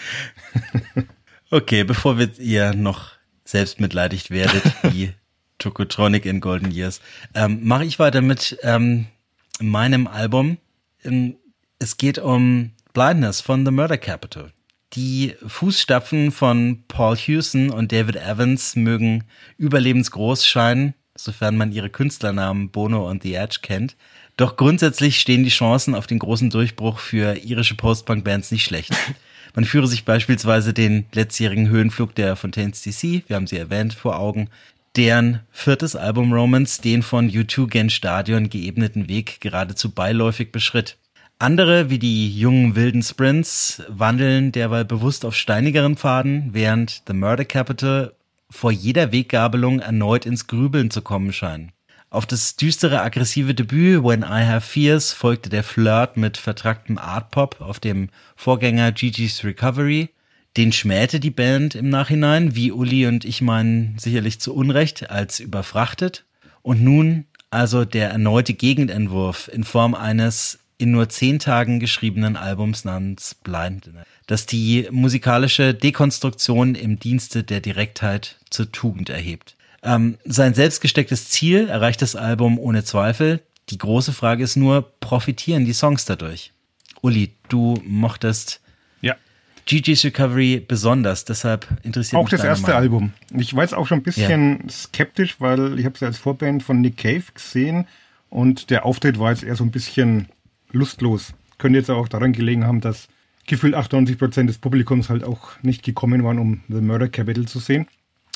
Okay, bevor ihr noch selbstmitleidig werdet, wie Tokotronic in Golden Years, mache ich weiter mit meinem Album. Es geht um Blindness von The Murder Capital. Die Fußstapfen von Paul Hewson und David Evans mögen überlebensgroß scheinen, sofern man ihre Künstlernamen Bono und The Edge kennt. Doch grundsätzlich stehen die Chancen auf den großen Durchbruch für irische Post-Punk-Bands nicht schlecht. Man führe sich beispielsweise den letztjährigen Höhenflug der Fontaines DC, wir haben sie erwähnt, vor Augen, deren 4. Album Romance den von U2 gen Stadion geebneten Weg geradezu beiläufig beschritt. Andere, wie die jungen wilden Sprints, wandeln derweil bewusst auf steinigeren Pfaden, während The Murder Capital vor jeder Weggabelung erneut ins Grübeln zu kommen scheinen. Auf das düstere, aggressive Debüt When I Have Fears folgte der Flirt mit vertracktem Art-Pop auf dem Vorgänger Gigi's Recovery. Den schmähte die Band im Nachhinein, wie Uli und ich meinen, sicherlich zu Unrecht, als überfrachtet. Und nun also der erneute Gegenentwurf in Form eines in nur 10 Tagen geschriebenen Albums namens Blindness, das die musikalische Dekonstruktion im Dienste der Direktheit zur Tugend erhebt. Sein selbstgestecktes Ziel erreicht das Album ohne Zweifel. Die große Frage ist nur, profitieren die Songs dadurch? Uli, du mochtest Gigi's Recovery besonders, deshalb interessiert mich
auch das erste
Meinung.
Album. Ich war jetzt auch schon ein bisschen skeptisch, weil ich habe es als Vorband von Nick Cave gesehen und der Auftritt war jetzt eher so ein bisschen lustlos. Könnte jetzt auch daran gelegen haben, dass gefühlt 98% des Publikums halt auch nicht gekommen waren, um The Murder Capital zu sehen.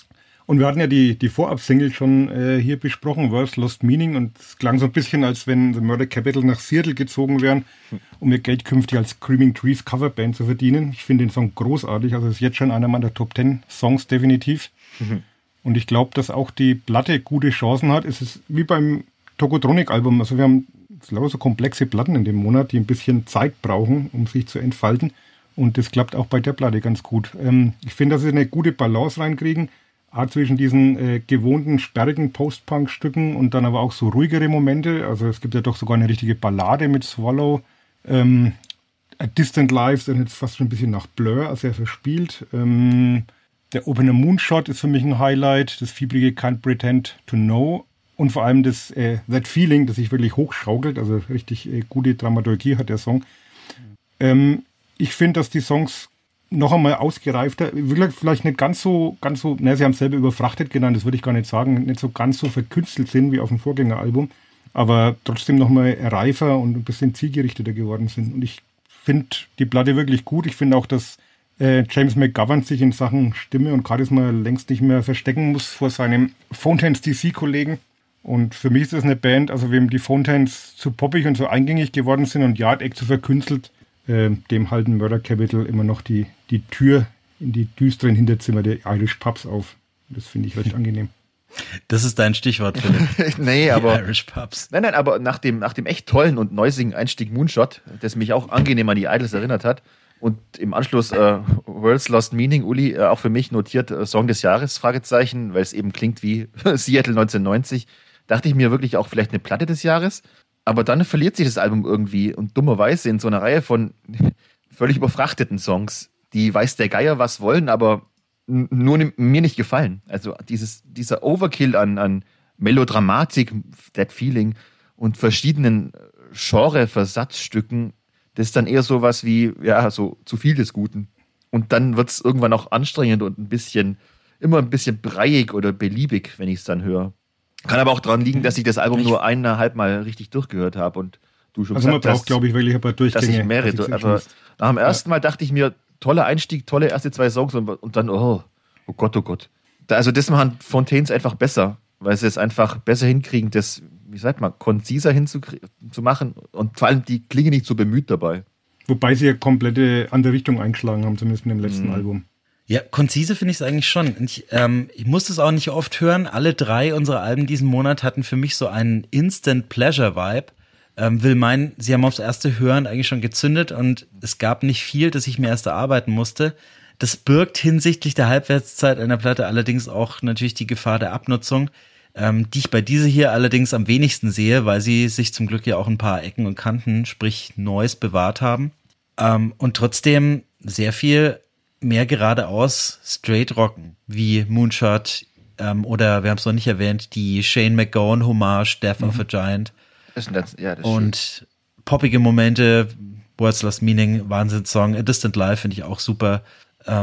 Und wir hatten ja die Vorab-Single schon hier besprochen, World's Lost Meaning, und es klang so ein bisschen, als wenn The Murder Capital nach Seattle gezogen wären, um ihr Geld künftig als Screaming Trees Coverband zu verdienen. Ich finde den Song großartig, also ist jetzt schon einer meiner Top 10 Songs definitiv. Und ich glaube, dass auch die Platte gute Chancen hat. Es ist wie beim Tokotronic-Album, also wir haben so komplexe Platten in dem Monat, die ein bisschen Zeit brauchen, um sich zu entfalten. Und das klappt auch bei der Platte ganz gut. Ich finde, dass sie eine gute Balance reinkriegen, zwischen diesen gewohnten, sperrigen Post-Punk-Stücken und dann aber auch so ruhigere Momente. Also es gibt ja doch sogar eine richtige Ballade mit Swallow. A Distant Lives, dann jetzt fast schon ein bisschen nach Blur, also er verspielt. Der Opener Moonshot ist für mich ein Highlight. Das fiebrige Can't Pretend to Know. Und vor allem das That Feeling, das sich wirklich hochschaukelt. Also richtig gute Dramaturgie hat der Song. Ich finde, dass die Songs noch einmal ausgereifter, vielleicht nicht ganz so, sie haben es selber überfrachtet genannt, das würde ich gar nicht sagen, nicht so ganz so verkünstelt sind wie auf dem Vorgängeralbum, aber trotzdem noch mal reifer und ein bisschen zielgerichteter geworden sind. Und ich finde die Platte wirklich gut. Ich finde auch, dass James McGovern sich in Sachen Stimme und Charisma längst nicht mehr verstecken muss vor seinem Phonetanz DC-Kollegen. Und für mich ist das eine Band, also wem die Phonetanz zu poppig und so eingängig geworden sind und Yard Act zu verkünstelt, dem halten Murder Capital immer noch die Tür in die düsteren Hinterzimmer der Irish Pubs auf. Das finde ich recht angenehm.
Das ist dein Stichwort, Philipp.
Nee, aber
Irish Pubs.
Nein, aber nach dem echt tollen und neusigen Einstieg Moonshot, das mich auch angenehm an die Idols erinnert hat, und im Anschluss World's Lost Meaning, Uli, auch für mich notiert Song des Jahres, Fragezeichen, weil es eben klingt wie Seattle 1990, dachte ich mir wirklich auch vielleicht eine Platte des Jahres. Aber dann verliert sich das Album irgendwie und dummerweise in so einer Reihe von völlig überfrachteten Songs, die weiß der Geier was wollen, aber nur mir nicht gefallen. Also dieser Overkill an Melodramatik, That Feeling und verschiedenen Genre-Versatzstücken, das ist dann eher sowas wie, ja, so zu viel des Guten. Und dann wird es irgendwann auch anstrengend und immer ein bisschen breiig oder beliebig, wenn ich es dann höre. Kann aber auch daran liegen, dass ich das Album nur 1,5 Mal richtig durchgehört habe und du schon
gesagt hast. Also man braucht, glaube ich, wirklich ein paar Durchgänge.
Dass ich mehrere, aber nach dem ersten Mal dachte ich mir, toller Einstieg, tolle erste 2 Songs und dann, oh Gott. Also das machen Fontaines einfach besser, weil sie es einfach besser hinkriegen, das, wie sagt man, konziser zu machen und vor allem die klingen nicht so bemüht dabei.
Wobei sie ja komplette andere Richtung eingeschlagen haben, zumindest in dem letzten Album. Ja,
konzise finde ich es eigentlich schon. Ich musste es auch nicht oft hören. Alle 3 unserer Alben diesen Monat hatten für mich so einen Instant-Pleasure-Vibe. Will meinen, sie haben aufs erste Hören eigentlich schon gezündet und es gab nicht viel, das ich mir erst erarbeiten musste. Das birgt hinsichtlich der Halbwertszeit einer Platte allerdings auch natürlich die Gefahr der Abnutzung, die ich bei dieser hier allerdings am wenigsten sehe, weil sie sich zum Glück ja auch ein paar Ecken und Kanten, sprich Neues, bewahrt haben. Und trotzdem sehr viel mehr geradeaus straight rocken, wie Moonshot oder, wir haben es noch nicht erwähnt, die Shane MacGowan Hommage, Death of a Giant.
Das
und schön. Poppige Momente, World's Lost Meaning, Wahnsinnssong, A Distant Life finde ich auch super. Da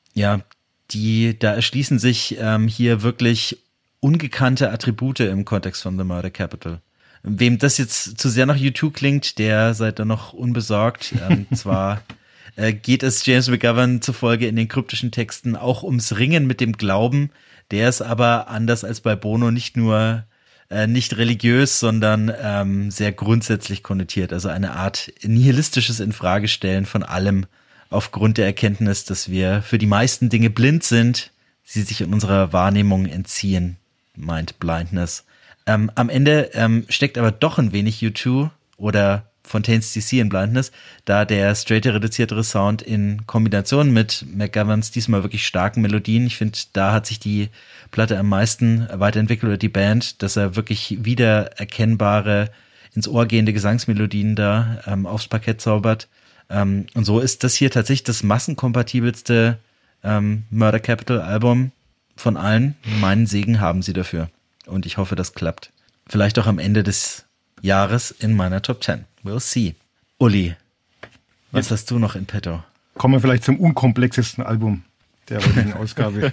erschließen sich hier wirklich ungekannte Attribute im Kontext von The Murder Capital. Wem das jetzt zu sehr nach U2 klingt, der seid dann noch unbesorgt. Zwar geht es James McGovern zufolge in den kryptischen Texten auch ums Ringen mit dem Glauben. Der ist aber anders als bei Bono nicht nur nicht religiös, sondern sehr grundsätzlich konnotiert. Also eine Art nihilistisches Infragestellen von allem aufgrund der Erkenntnis, dass wir für die meisten Dinge blind sind, sie sich in unserer Wahrnehmung entziehen, meint Blindness. Am Ende steckt aber doch ein wenig U2 oder Fontaines DC in Blindness, da der straighte, reduziertere Sound in Kombination mit McGoverns diesmal wirklich starken Melodien, ich finde, da hat sich die Platte am meisten weiterentwickelt oder die Band, dass er wirklich wiedererkennbare, ins Ohr gehende Gesangsmelodien da aufs Parkett zaubert. Und so ist das hier tatsächlich das massenkompatibelste Murder Capital Album von allen. Meinen Segen haben sie dafür. Und ich hoffe, das klappt. Vielleicht auch am Ende des Jahres in meiner Top 10. We'll see. Uli, was hast du noch in petto?
Kommen wir vielleicht zum unkomplexesten Album der heutigen Ausgabe.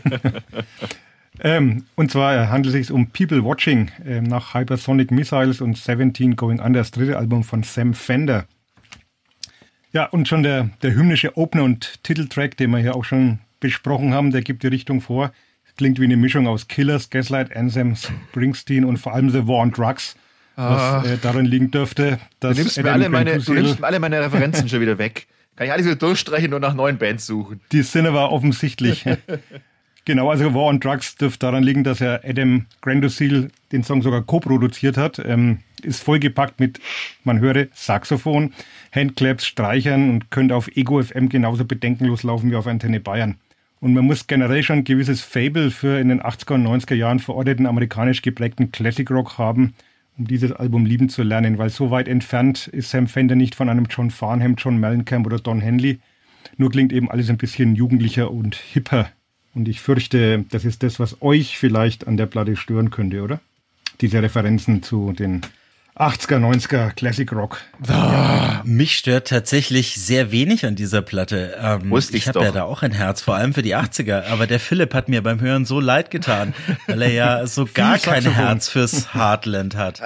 Und zwar handelt es sich um People Watching nach Hypersonic Missiles und 17 Going Under, das 3. Album von Sam Fender. Ja, und schon der hymnische Opener und Titeltrack, den wir hier auch schon besprochen haben, der gibt die Richtung vor. Klingt wie eine Mischung aus Killers, Gaslight Anthem, Springsteen und vor allem The War on Drugs. Was darin liegen dürfte, dass
du nimmst mir alle meine Referenzen schon wieder weg. Kann ich alles wieder durchstreichen und nach neuen Bands suchen.
Die sind aber offensichtlich. Genau, also War on Drugs dürfte daran liegen, dass Adam Grandusil den Song sogar co-produziert hat. Ist vollgepackt mit, man höre, Saxophon, Handclaps, Streichern und könnte auf Ego FM genauso bedenkenlos laufen wie auf Antenne Bayern. Und man muss generell schon ein gewisses Fable für in den 80er und 90er Jahren verorteten amerikanisch geprägten Classic Rock haben, um dieses Album lieben zu lernen, weil so weit entfernt ist Sam Fender nicht von einem John Farnham, John Mellencamp oder Don Henley. Nur klingt eben alles ein bisschen jugendlicher und hipper. Und ich fürchte, das ist das, was euch vielleicht an der Platte stören könnte, oder? Diese Referenzen zu den 80er, 90er Classic Rock.
Mich stört tatsächlich sehr wenig an dieser Platte. Ich habe ja da auch ein Herz, vor allem für die 80er. Aber der Philipp hat mir beim Hören so leid getan, weil er ja so gar kein Herz fürs Heartland hat.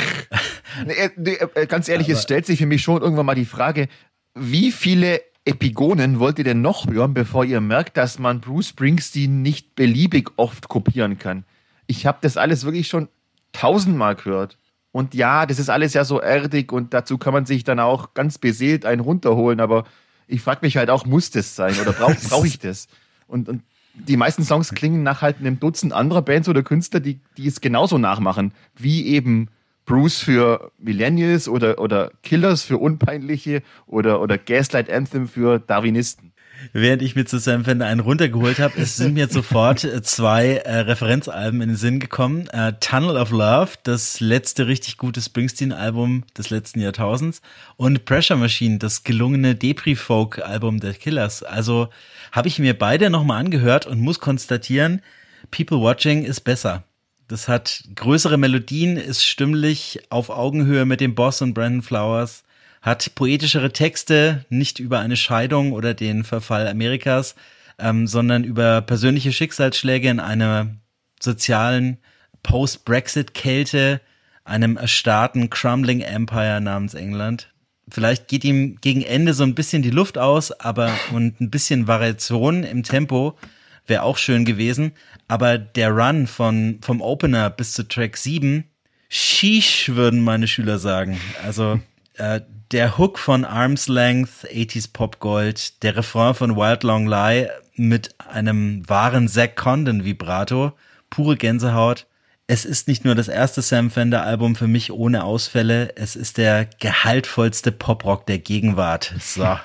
Ganz ehrlich, es stellt sich für mich schon irgendwann mal die Frage, wie viele Epigonen wollt ihr denn noch hören, bevor ihr merkt, dass man Bruce Springsteen nicht beliebig oft kopieren kann? Ich habe das alles wirklich schon 1000-mal gehört. Und ja, das ist alles ja so erdig und dazu kann man sich dann auch ganz beseelt einen runterholen, aber ich frage mich halt auch, muss das sein oder brauch ich das? Und die meisten Songs klingen nach halt einem Dutzend anderer Bands oder Künstler, die es genauso nachmachen, wie eben Bruce für Millennials oder Killers für Unpeinliche oder Gaslight Anthem für Darwinisten.
Während ich mir zu Sam Fender einen runtergeholt habe, es sind mir jetzt sofort zwei Referenzalben in den Sinn gekommen. Tunnel of Love, das letzte richtig gute Springsteen-Album des letzten Jahrtausends, und Pressure Machine, das gelungene Depri-Folk-Album der Killers. Also habe ich mir beide nochmal angehört und muss konstatieren, People Watching ist besser. Das hat größere Melodien, ist stimmlich auf Augenhöhe mit dem Boss und Brandon Flowers, hat poetischere Texte, nicht über eine Scheidung oder den Verfall Amerikas, sondern über persönliche Schicksalsschläge in einer sozialen Post-Brexit-Kälte, einem erstarrten Crumbling Empire namens England. Vielleicht geht ihm gegen Ende so ein bisschen die Luft aus, und ein bisschen Variation im Tempo wäre auch schön gewesen. Aber der Run vom Opener bis zu Track 7, sheesh, würden meine Schüler sagen. Also der Hook von Arm's Length, 80s Pop Gold, der Refrain von Wild Long Lie mit einem wahren Zack Condon Vibrato, pure Gänsehaut. Es ist nicht nur das erste Sam Fender Album für mich ohne Ausfälle, es ist der gehaltvollste Poprock der Gegenwart. So. Ja.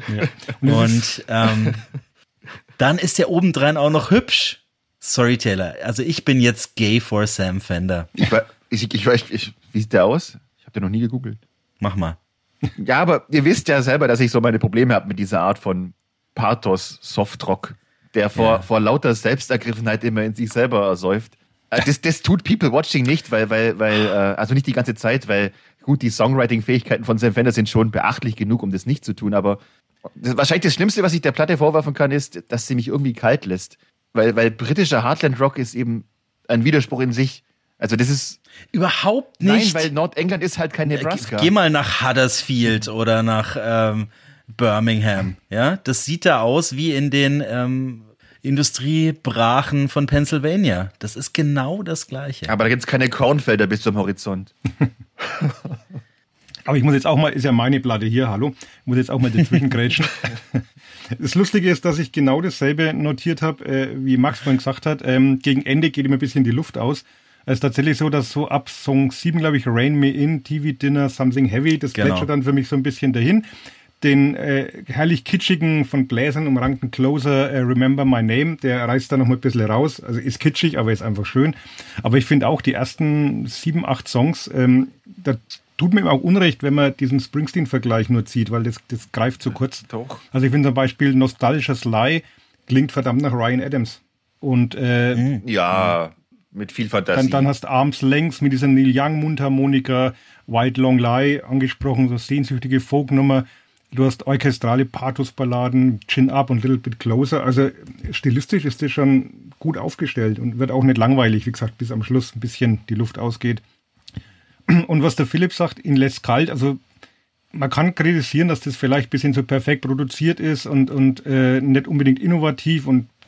Und dann ist der obendrein auch noch hübsch. Sorry, Taylor. Also ich bin jetzt gay for Sam Fender.
Wie sieht der aus? Ich habe den noch nie gegoogelt.
Mach mal.
Ja, aber ihr wisst ja selber, dass ich so meine Probleme habe mit dieser Art von Pathos, Softrock, der vor lauter Selbstergriffenheit immer in sich selber ersäuft. Das tut People Watching nicht, also nicht die ganze Zeit, weil gut, die Songwriting-Fähigkeiten von Sam Fender sind schon beachtlich genug, um das nicht zu tun, aber wahrscheinlich das Schlimmste, was ich der Platte vorwerfen kann, ist, dass sie mich irgendwie kalt lässt. Weil britischer Heartland Rock ist eben ein Widerspruch in sich. Also das ist
überhaupt nicht.
Nein, weil Nordengland ist halt kein Nebraska.
Geh mal nach Huddersfield oder nach Birmingham. Ja, das sieht da aus wie in den Industriebrachen von Pennsylvania. Das ist genau das Gleiche.
Aber da gibt's keine Kornfelder bis zum Horizont.
Aber ich muss jetzt auch mal, ist ja meine Platte hier, hallo, muss jetzt auch mal dazwischen grätschen. Das Lustige ist, dass ich genau dasselbe notiert habe, wie Max vorhin gesagt hat. Gegen Ende geht ihm ein bisschen die Luft aus. Es ist tatsächlich so, dass so ab Song 7, glaube ich, Rain Me In, TV Dinner, Something Heavy, das plätschert dann für mich so ein bisschen dahin. Den herrlich kitschigen, von Bläsern umrankten Closer, Remember My Name, der reißt da noch mal ein bisschen raus. Also ist kitschig, aber ist einfach schön. Aber ich finde auch die ersten 7, 8 Songs, da tut mir auch Unrecht, wenn man diesen Springsteen-Vergleich nur zieht, weil das greift zu kurz.
Doch.
Also ich finde zum Beispiel Nostalgisches Lie klingt verdammt nach Ryan Adams. Und
ja, mit viel Fantasie.
Dann hast Arm's Length mit dieser Neil Young Mundharmonika, White Long Lie angesprochen, so sehnsüchtige Folknummer. Du hast orchestrale Pathos-Balladen, Chin Up und Little Bit Closer. Also stilistisch ist das schon gut aufgestellt und wird auch nicht langweilig, wie gesagt, bis am Schluss ein bisschen die Luft ausgeht. Und was der Philipp sagt, ihn lässt kalt. Also man kann kritisieren, dass das vielleicht ein bisschen zu perfekt produziert ist und nicht unbedingt innovativ und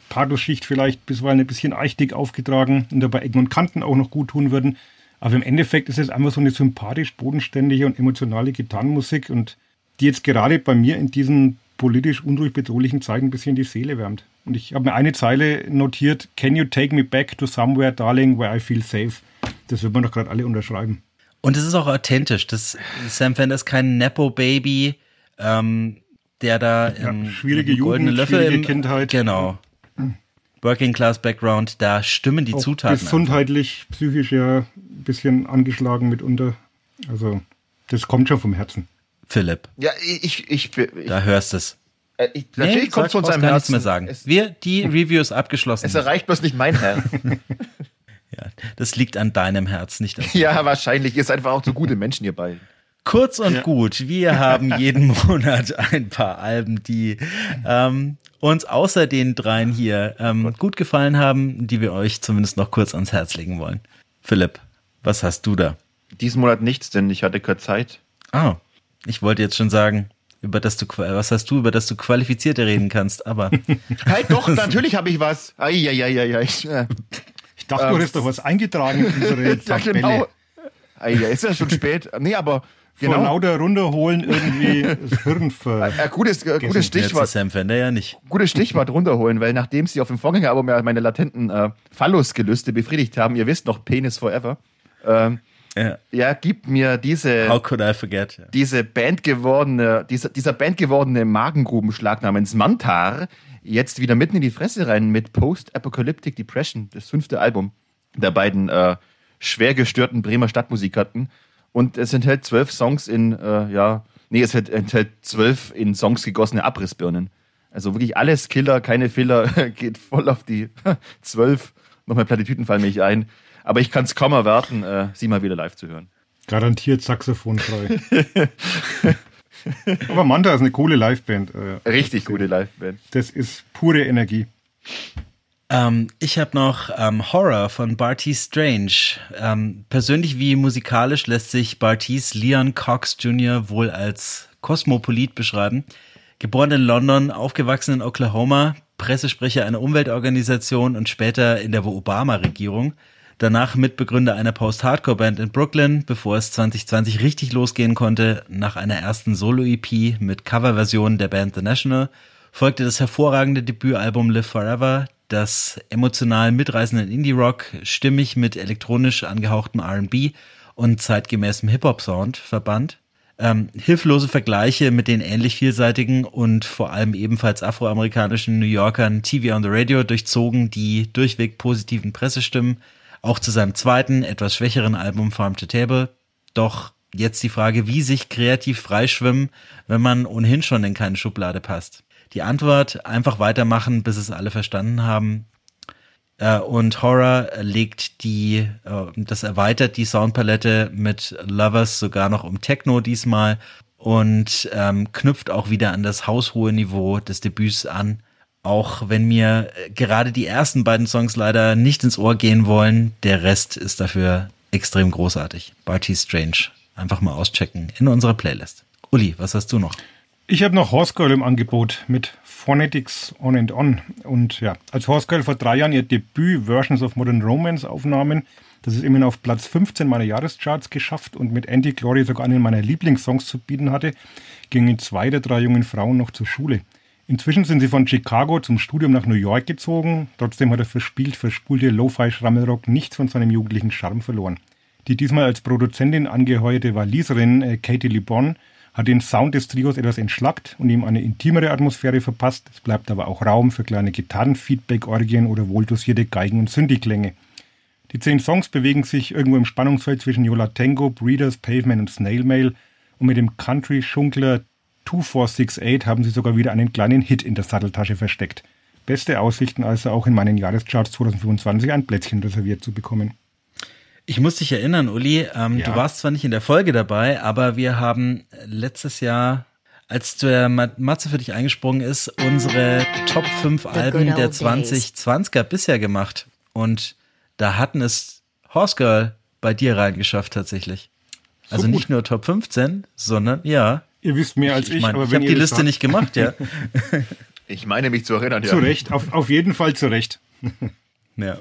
Pathos-Schicht vielleicht bisweilen ein bisschen eichtig aufgetragen und dabei Ecken und Kanten auch noch gut tun würden. Aber im Endeffekt ist es einfach so eine sympathisch bodenständige und emotionale Gitarrenmusik und die jetzt gerade bei mir in diesen politisch unruhig bedrohlichen Zeiten ein bisschen die Seele wärmt. Und ich habe mir eine Zeile notiert: Can you take me back to somewhere, darling, where I feel safe? Das wird man doch gerade alle unterschreiben.
Und es ist auch authentisch. Sam Fender ist kein Nepo-Baby, der da
schwierige Jugend, schwierige Kindheit.
Genau. Working-Class-Background, da stimmen die
auch
Zutaten.
Gesundheitlich, psychisch ja ein bisschen angeschlagen mitunter. Also das kommt schon vom Herzen.
Philipp.
Ja,
da hörst es.
Natürlich kommt es von seinem Herzen.
Nichts mehr sagen. Die Review ist abgeschlossen.
Es erreicht bloß nicht mein Herz.
Ja, das liegt an deinem Herz, nicht an
Ja, wahrscheinlich. Ihr seid einfach auch so gute Menschen, ihr beiden.
Kurz und gut, wir haben jeden Monat ein paar Alben, die uns außer den dreien hier gut gefallen haben, die wir euch zumindest noch kurz ans Herz legen wollen. Philipp, was hast du da?
Diesen Monat nichts, denn ich hatte keine Zeit.
Ah, ich wollte jetzt schon sagen, was hast du, über das du qualifizierter reden kannst, aber...
Halt doch, natürlich habe ich was.
Ich dachte, du hast doch was eingetragen in unsere Tabelle.
Ja, genau. Ist ja schon spät. Nee, aber...
Genau. Vor lauter runterholen irgendwie das Hirn
gutes Stichwort.
Sam Fender ja nicht.
Gutes Stichwort runterholen, weil nachdem sie auf dem Vorgängeralbum ja meine latenten Phallusgelüste befriedigt haben, ihr wisst noch, Penis Forever, gibt mir diese
How could I forget? Ja.
Dieser bandgewordene Magengrubenschlag namens Mantar jetzt wieder mitten in die Fresse rein mit Post-Apocalyptic Depression, das 5. Album der beiden schwer gestörten Bremer Stadtmusikanten. Und es enthält 12 Songs es enthält 12 in Songs gegossene Abrissbirnen. Also wirklich alles Killer, keine Filler, geht voll auf die 12. Noch mehr Plattitüden fallen mir nicht ein. Aber ich kann es kaum erwarten, sie mal wieder live zu hören.
Garantiert saxophonfrei. Aber Manta ist eine coole Liveband.
Richtig gute Liveband.
Das ist pure Energie.
Ich habe noch Horror von Barty Strange. Persönlich wie musikalisch lässt sich Bartys Leon Cox Jr. wohl als Kosmopolit beschreiben. Geboren in London, aufgewachsen in Oklahoma, Pressesprecher einer Umweltorganisation und später in der Obama-Regierung. Danach Mitbegründer einer Post-Hardcore-Band in Brooklyn, bevor es 2020 richtig losgehen konnte. Nach einer ersten Solo-EP mit Coverversionen der Band The National folgte das hervorragende Debütalbum Live Forever, das emotional mitreißenden Indie-Rock stimmig mit elektronisch angehauchtem R&B und zeitgemäßem Hip-Hop-Sound verband. Hilflose Vergleiche mit den ähnlich vielseitigen und vor allem ebenfalls afroamerikanischen New Yorkern TV on the Radio durchzogen die durchweg positiven Pressestimmen, auch zu seinem zweiten, etwas schwächeren Album Farm to Table. Doch jetzt die Frage, wie sich kreativ freischwimmen, wenn man ohnehin schon in keine Schublade passt. Die Antwort, einfach weitermachen, bis es alle verstanden haben. Und Horror das erweitert die Soundpalette mit Lovers sogar noch um Techno diesmal und knüpft auch wieder an das haushohe Niveau des Debüts an. Auch wenn mir gerade die ersten beiden Songs leider nicht ins Ohr gehen wollen, der Rest ist dafür extrem großartig. Barty Strange. Einfach mal auschecken in unserer Playlist. Uli, was hast du noch?
Ich habe noch Horse Girl im Angebot mit Phonetics On and On. Und ja, als Horse Girl vor 3 Jahren ihr Debüt Versions of Modern Romance aufnahmen, das ist immerhin auf Platz 15 meiner Jahrescharts geschafft und mit Anti-Glory sogar einen meiner Lieblingssongs zu bieten hatte, gingen 2 der 3 jungen Frauen noch zur Schule. Inzwischen sind sie von Chicago zum Studium nach New York gezogen. Trotzdem hat der verspulte Lo-Fi-Schrammelrock nichts von seinem jugendlichen Charme verloren. Die diesmal als Produzentin angeheuerte Waliserin Katie LeBon hat den Sound des Trios etwas entschlackt und ihm eine intimere Atmosphäre verpasst. Es bleibt aber auch Raum für kleine Gitarren-Feedback-Orgien oder wohldosierte Geigen- und Synthi-Klänge. Die 10 Songs bewegen sich irgendwo im Spannungsfeld zwischen Yola Tango, Breeders, Pavement und Snail Mail und mit dem Country-Schunkler 2468 haben sie sogar wieder einen kleinen Hit in der Satteltasche versteckt. Beste Aussichten also auch in meinen Jahrescharts 2025 ein Plätzchen reserviert zu bekommen.
Ich muss dich erinnern, Uli, du warst zwar nicht in der Folge dabei, aber wir haben letztes Jahr, als der Matze für dich eingesprungen ist, unsere Top 5 Alben der 2020er bisher gemacht. Und da hatten es Horse Girl bei dir reingeschafft tatsächlich. Also nicht nur Top 15, sondern ja.
Ihr wisst mehr als ich.
Aber ich habe die Liste nicht gemacht, ja.
Ich meine mich zu erinnern, ja.
Zu Recht, auf jeden Fall zu Recht.
Ja.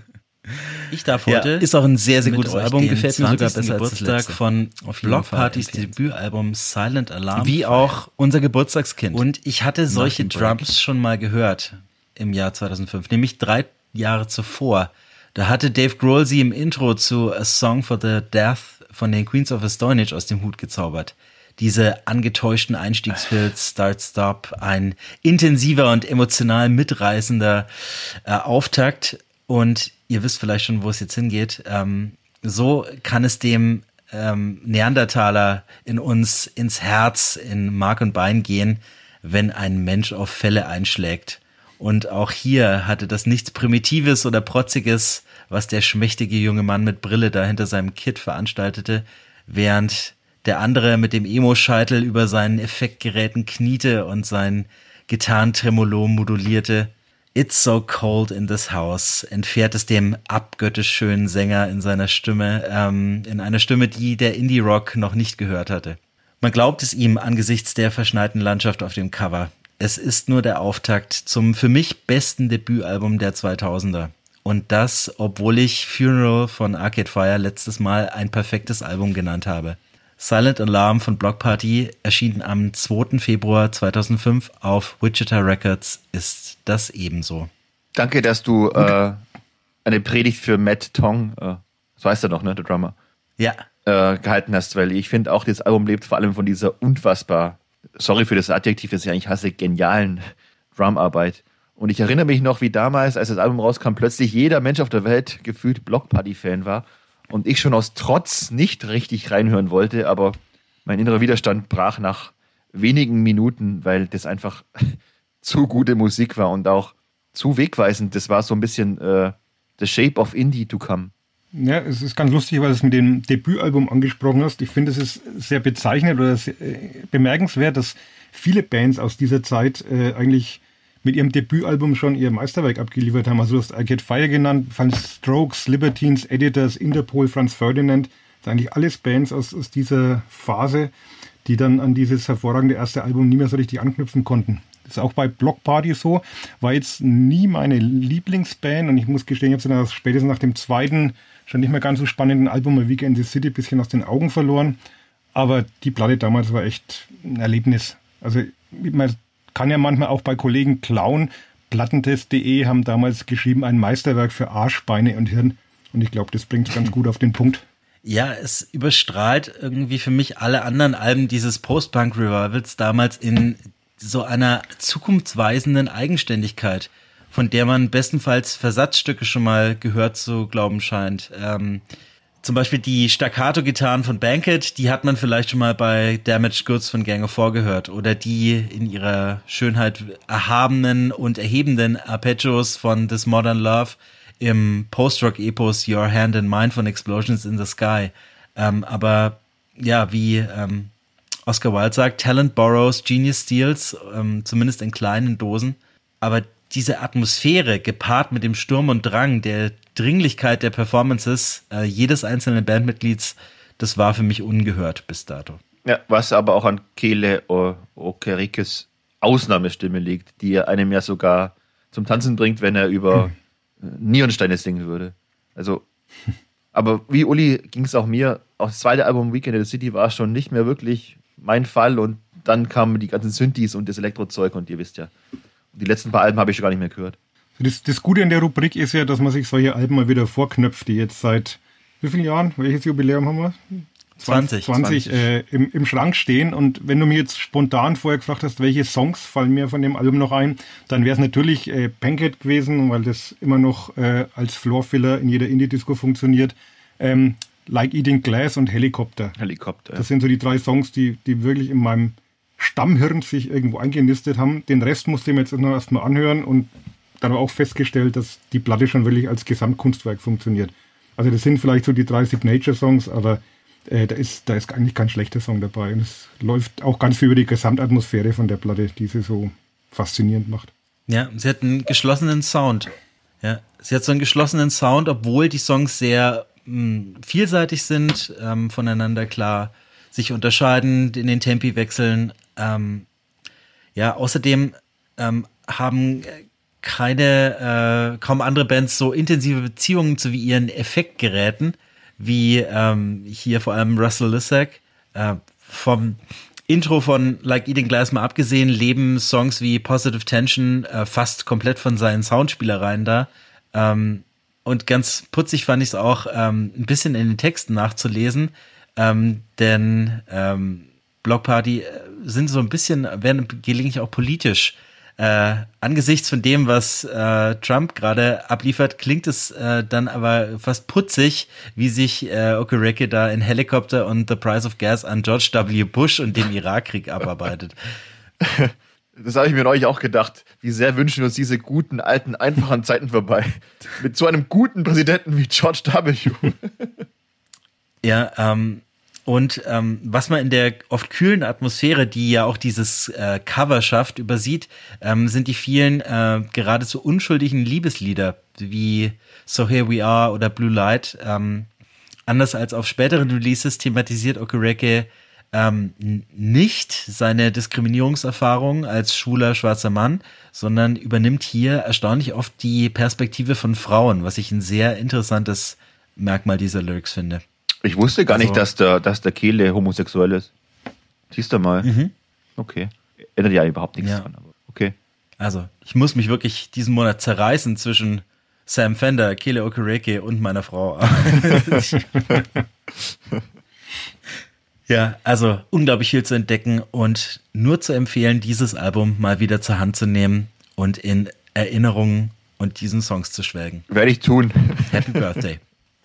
Ich darf heute. Ja, ist auch ein sehr, sehr gutes Album. Gefällt mir sogar besser als das letzte. Von Block Partys Debütalbum Silent Alarm. Wie auch unser Geburtstagskind. Und ich hatte solche Drums schon mal gehört im Jahr 2005, nämlich 3 Jahre zuvor. Da hatte Dave Grohl sie im Intro zu A Song for the Death von den Queens of the Stone Age aus dem Hut gezaubert. Diese angetäuschten Einstiegsfills, Start-Stop, ein intensiver und emotional mitreißender Auftakt. Und ihr wisst vielleicht schon, wo es jetzt hingeht. So kann es dem Neandertaler in uns ins Herz, in Mark und Bein gehen, wenn ein Mensch auf Fälle einschlägt. Und auch hier hatte das nichts Primitives oder Protziges, was der schmächtige junge Mann mit Brille da hinter seinem Kit veranstaltete, während der andere mit dem Emo-Scheitel über seinen Effektgeräten kniete und sein Gitarrentremolo modulierte. It's so cold in this house entfährt es dem abgöttisch schönen Sänger in seiner Stimme, in einer Stimme, die der Indie-Rock noch nicht gehört hatte. Man glaubt es ihm angesichts der verschneiten Landschaft auf dem Cover. Es ist nur der Auftakt zum für mich besten Debütalbum der 2000er. Und das, obwohl ich Funeral von Arcade Fire letztes Mal ein perfektes Album genannt habe. Silent Alarm von Block Party erschien am 2. Februar 2005 auf Wichita Records, ist das ebenso.
Danke, dass du eine Predigt für Matt Tong, so heißt er noch, ne, der Drummer,
ja,
gehalten hast, weil ich finde auch, das Album lebt vor allem von dieser unfassbar, sorry für das Adjektiv, das ich eigentlich hasse, genialen Drumarbeit. Und ich erinnere mich noch, wie damals, als das Album rauskam, plötzlich jeder Mensch auf der Welt gefühlt Block Party-Fan war. Und ich schon aus Trotz nicht richtig reinhören wollte, aber mein innerer Widerstand brach nach wenigen Minuten, weil das einfach zu gute Musik war und auch zu wegweisend. Das war so ein bisschen the shape of Indie to come.
Ja, es ist ganz lustig, weil du es mit dem Debütalbum angesprochen hast. Ich finde, es ist sehr bezeichnend oder sehr, bemerkenswert, dass viele Bands aus dieser Zeit eigentlich mit ihrem Debütalbum schon ihr Meisterwerk abgeliefert haben. Also du hast Arcade Fire genannt, Van Strokes, Libertines, Editors, Interpol, Franz Ferdinand. Das sind eigentlich alles Bands aus dieser Phase, die dann an dieses hervorragende erste Album nie mehr so richtig anknüpfen konnten. Das ist auch bei Block Party so. War jetzt nie meine Lieblingsband und ich muss gestehen, ich habe sie spätestens nach dem zweiten, schon nicht mehr ganz so spannenden Album A Weekend in the City ein bisschen aus den Augen verloren. Aber die Platte damals war echt ein Erlebnis. Also man kann ja manchmal auch bei Kollegen klauen. Plattentest.de haben damals geschrieben, ein Meisterwerk für Arsch, Beine und Hirn. Und ich glaube, das bringt es ganz gut auf den Punkt.
Ja, es überstrahlt irgendwie für mich alle anderen Alben dieses Post-Punk-Revivals damals in so einer zukunftsweisenden Eigenständigkeit, von der man bestenfalls Versatzstücke schon mal gehört zu glauben scheint. Zum Beispiel die Staccato-Gitarren von Banquet, die hat man vielleicht schon mal bei Damaged Goods von Gang of Four gehört. Oder die in ihrer Schönheit erhabenen und erhebenden Arpeggios von This Modern Love im Post-Rock-Epos Your Hand in Mine von Explosions in the Sky. Aber ja, wie Oscar Wilde sagt, Talent borrows, Genius steals, zumindest in kleinen Dosen. Aber diese Atmosphäre, gepaart mit dem Sturm und Drang, der Dringlichkeit der Performances jedes einzelnen Bandmitglieds, das war für mich ungehört bis dato.
Ja, was aber auch an Kele Okerikes Ausnahmestimme liegt, die einem ja sogar zum Tanzen bringt, wenn er über Nierensteine singen würde. Also, aber wie Uli ging es auch mir, auch das zweite Album Weekend in the City war schon nicht mehr wirklich mein Fall und dann kamen die ganzen Synthes und das Elektrozeug und ihr wisst ja, die letzten paar Alben habe ich schon gar nicht mehr gehört.
Das Gute in der Rubrik ist ja, dass man sich solche Alben mal wieder vorknöpft, die jetzt seit wie vielen Jahren, welches Jubiläum haben wir? 20 im Schrank stehen. Und wenn du mir jetzt spontan vorher gefragt hast, welche Songs fallen mir von dem Album noch ein, dann wäre es natürlich Banquet gewesen, weil das immer noch als Floorfiller in jeder Indie-Disco funktioniert. Like Eating Glass und Helicopter. Das sind so die 3 Songs, die wirklich in meinem Stammhirn sich irgendwo eingenistet haben. Den Rest musste ich mir jetzt noch erstmal anhören und dann auch festgestellt, dass die Platte schon wirklich als Gesamtkunstwerk funktioniert. Also das sind vielleicht so die 3 Signature-Songs, aber da ist eigentlich kein schlechter Song dabei. Und es läuft auch ganz viel über die Gesamtatmosphäre von der Platte, die sie so faszinierend macht.
Ja, sie hat einen geschlossenen Sound. Ja, sie hat so einen geschlossenen Sound, obwohl die Songs sehr vielseitig sind, voneinander klar sich unterscheiden, in den Tempi wechseln. Ja, außerdem haben kaum andere Bands so intensive Beziehungen zu wie ihren Effektgeräten, wie hier vor allem Russell Lissack. Vom Intro von Like Eating Glass mal abgesehen, leben Songs wie Positive Tension fast komplett von seinen Soundspielereien da. Und ganz putzig fand ich es auch, ein bisschen in den Texten nachzulesen, denn Block Party sind so ein bisschen, werden gelegentlich auch politisch. Angesichts von dem, was Trump gerade abliefert, klingt es dann aber fast putzig, wie sich Okereke da in Helicopter und The Price of Gas an George W. Bush und dem Irakkrieg abarbeitet.
Das habe ich mir neulich auch gedacht. Wie sehr wünschen wir uns diese guten, alten, einfachen Zeiten vorbei. Mit so einem guten Präsidenten wie George W.
Ja, und was man in der oft kühlen Atmosphäre, die ja auch dieses Cover schafft, übersieht, sind die vielen geradezu unschuldigen Liebeslieder, wie So Here We Are oder Blue Light. Anders als auf späteren Releases thematisiert Okereke nicht seine Diskriminierungserfahrung als schwuler schwarzer Mann, sondern übernimmt hier erstaunlich oft die Perspektive von Frauen, was ich ein sehr interessantes Merkmal dieser Lyrics finde.
Ich wusste gar nicht, dass der Kehle homosexuell ist. Siehst du mal. Mhm. Okay. Ändert ja überhaupt nichts dran, aber okay.
Also, ich muss mich wirklich diesen Monat zerreißen zwischen Sam Fender, Kehle Okereke und meiner Frau. Ja, also unglaublich viel zu entdecken und nur zu empfehlen, dieses Album mal wieder zur Hand zu nehmen und in Erinnerungen und diesen Songs zu schwelgen.
Werde ich tun.
Happy Birthday.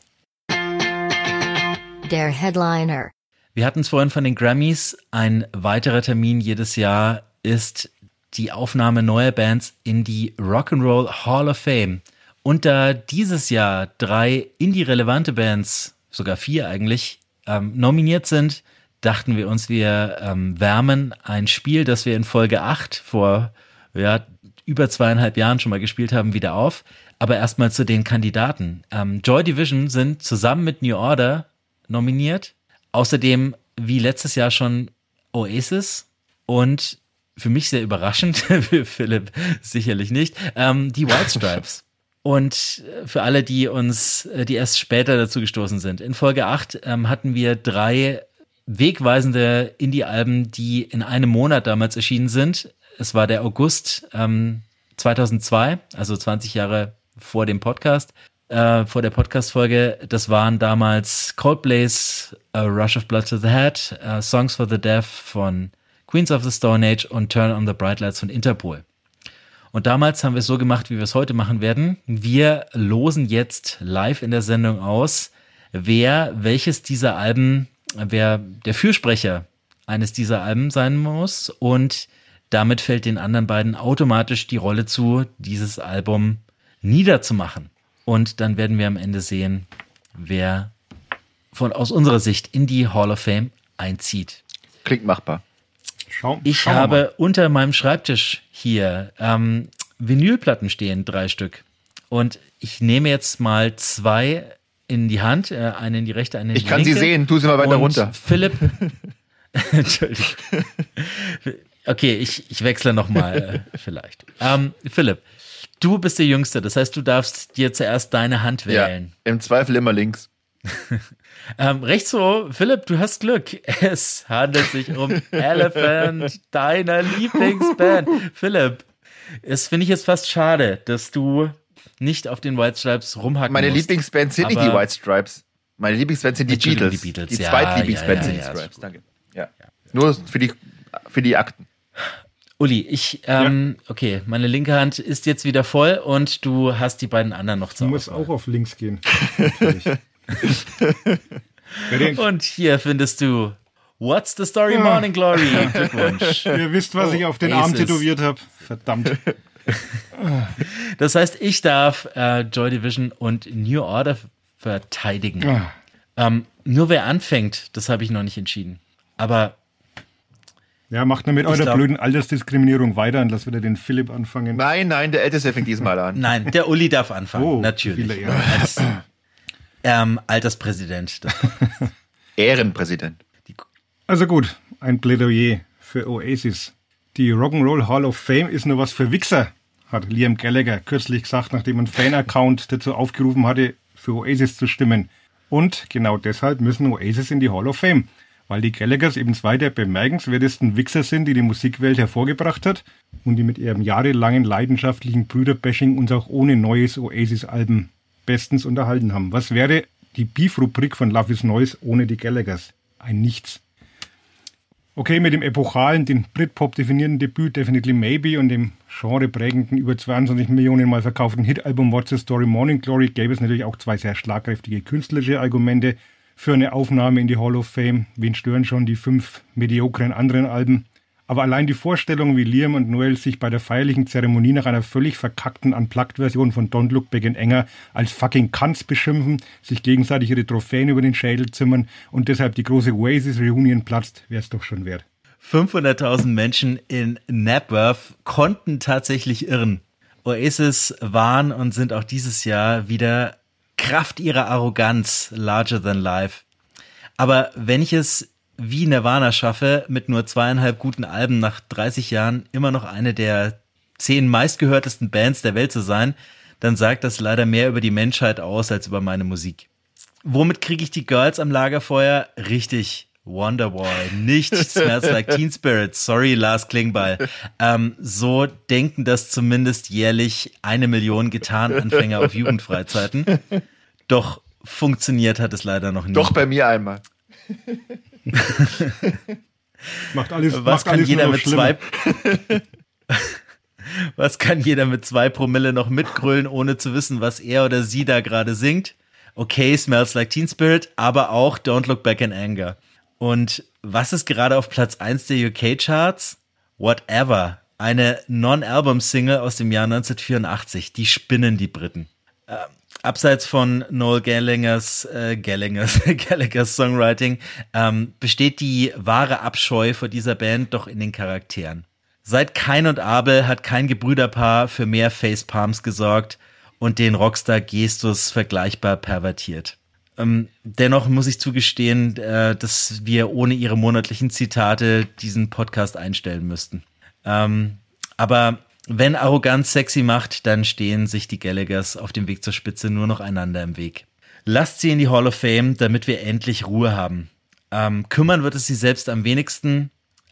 Der Headliner.
Wir hatten es vorhin von den Grammys. Ein weiterer Termin jedes Jahr ist die Aufnahme neuer Bands in die Rock'n'Roll Hall of Fame. Und da dieses Jahr 3 indie-relevante Bands, sogar 4 eigentlich, nominiert sind, dachten wir uns, wir wärmen ein Spiel, das wir in Folge 8 vor über 2,5 Jahren schon mal gespielt haben, wieder auf. Aber erstmal zu den Kandidaten. Joy Division sind zusammen mit New Order nominiert. Außerdem, wie letztes Jahr schon, Oasis und für mich sehr überraschend, für Philipp sicherlich nicht, die White Stripes. Und für alle, die erst später dazu gestoßen sind. In Folge 8 hatten wir 3 wegweisende Indie-Alben, die in einem Monat damals erschienen sind. Es war der August 2002, also 20 Jahre vor dem Podcast, vor der Podcast-Folge. Das waren damals Coldplay's A Rush of Blood to the Head, Songs for the Deaf von Queens of the Stone Age und Turn on the Bright Lights von Interpol. Und damals haben wir es so gemacht, wie wir es heute machen werden. Wir losen jetzt live in der Sendung aus, wer der Fürsprecher eines dieser Alben sein muss. Und damit fällt den anderen beiden automatisch die Rolle zu, dieses Album niederzumachen. Und dann werden wir am Ende sehen, wer aus unserer Sicht in die Hall of Fame einzieht.
Klingt machbar.
Ich habe unter meinem Schreibtisch hier Vinylplatten stehen, 3 Stück. Und ich nehme jetzt mal 2 in die Hand, eine in die rechte, eine in die linke.
Ich kann sie sehen, tu sie mal weiter runter.
Philipp, Entschuldigung. Okay, ich wechsle nochmal vielleicht. Philipp, du bist der Jüngste, das heißt, du darfst dir zuerst deine Hand wählen.
Ja, im Zweifel immer links.
Rechts so, Philipp, du hast Glück. Es handelt sich um Elephant, deiner Lieblingsband. Philipp, es finde ich jetzt fast schade, dass du nicht auf den White Stripes rumhacken
Meine
musst.
Lieblingsband sind nicht die White Stripes. Meine Lieblingsband sind die Beatles. Die Zweitlieblingsband sind die Stripes. Danke. Ja. Nur für die Akten.
Uli, okay, meine linke Hand ist jetzt wieder voll und du hast die beiden anderen noch zu Hause.
Du musst auch auf links gehen.
Und hier findest du What's the Story Morning Glory. Glückwunsch.
Ihr wisst, was ich auf den Arm tätowiert habe. Verdammt.
Das heißt, ich darf Joy Division und New Order verteidigen. Nur wer anfängt, das habe ich noch nicht entschieden. Aber
ja, macht nur mit eurer blöden Altersdiskriminierung weiter und lasst wieder den Philipp anfangen.
Nein, der Älteste fängt diesmal an.
Nein, der Uli darf anfangen, natürlich. Als Alterspräsident.
Ehrenpräsident.
Also gut, ein Plädoyer für Oasis. Die Rock'n'Roll Hall of Fame ist nur was für Wichser. hat Liam Gallagher kürzlich gesagt, nachdem ein Fan-Account dazu aufgerufen hatte, für Oasis zu stimmen. Und genau deshalb müssen Oasis in die Hall of Fame, weil die Gallaghers eben zwei der bemerkenswertesten Wichser sind, die die Musikwelt hervorgebracht hat und die mit ihrem jahrelangen leidenschaftlichen Brüderbashing uns auch ohne neues Oasis-Alben bestens unterhalten haben. Was wäre die Beef-Rubrik von Love is Noise ohne die Gallaghers? Ein Nichts. Okay, mit dem epochalen, den Britpop definierenden Debüt Definitely Maybe und dem genreprägenden, über 22 Millionen Mal verkauften Hit-Album What's the Story Morning Glory gäbe es natürlich auch zwei sehr schlagkräftige künstlerische Argumente für eine Aufnahme in die Hall of Fame. Wen stören schon die 5 mediokren anderen Alben? Aber allein die Vorstellung, wie Liam und Noel sich bei der feierlichen Zeremonie nach einer völlig verkackten Unplugged-Version von Don't Look Back in Anger als fucking Cunts beschimpfen, sich gegenseitig ihre Trophäen über den Schädel zimmern und deshalb die große Oasis-Reunion platzt, wäre es doch schon wert.
500.000 Menschen in Napworth konnten tatsächlich irren. Oasis waren und sind auch dieses Jahr wieder Kraft ihrer Arroganz larger than life. Aber wenn ich es wie Nirvana schaffe, mit nur 2,5 guten Alben nach 30 Jahren immer noch eine der 10 meistgehörtesten Bands der Welt zu sein, dann sagt das leider mehr über die Menschheit aus als über meine Musik. Womit kriege ich die Girls am Lagerfeuer? Richtig, Wonderwall, nicht Smells Like Teen Spirit, sorry Lars Klingbeil. So denken das zumindest jährlich 1 Million Gitarrenanfänger auf Jugendfreizeiten. Doch funktioniert hat es leider noch nie.
Doch bei mir einmal.
Macht alles,
Was
macht
kann
alles
jeder
nur noch
mit
schlimmer.
Was kann jeder mit 2 Promille noch mitgrölen, ohne zu wissen, was er oder sie da gerade singt? Okay, Smells Like Teen Spirit, aber auch Don't Look Back in Anger. Und was ist gerade auf Platz 1 der UK-Charts? Whatever. Eine Non-Album-Single aus dem Jahr 1984. Die spinnen die Briten. Abseits von Noel Gallaghers Songwriting besteht die wahre Abscheu vor dieser Band doch in den Charakteren. Seit Kain und Abel hat kein Gebrüderpaar für mehr Facepalms gesorgt und den Rockstar-Gestus vergleichbar pervertiert. Dennoch muss ich zugestehen, dass wir ohne ihre monatlichen Zitate diesen Podcast einstellen müssten. Aber wenn Arroganz sexy macht, dann stehen sich die Gallaghers auf dem Weg zur Spitze nur noch einander im Weg. Lasst sie in die Hall of Fame, damit wir endlich Ruhe haben. Kümmern wird es sie selbst am wenigsten.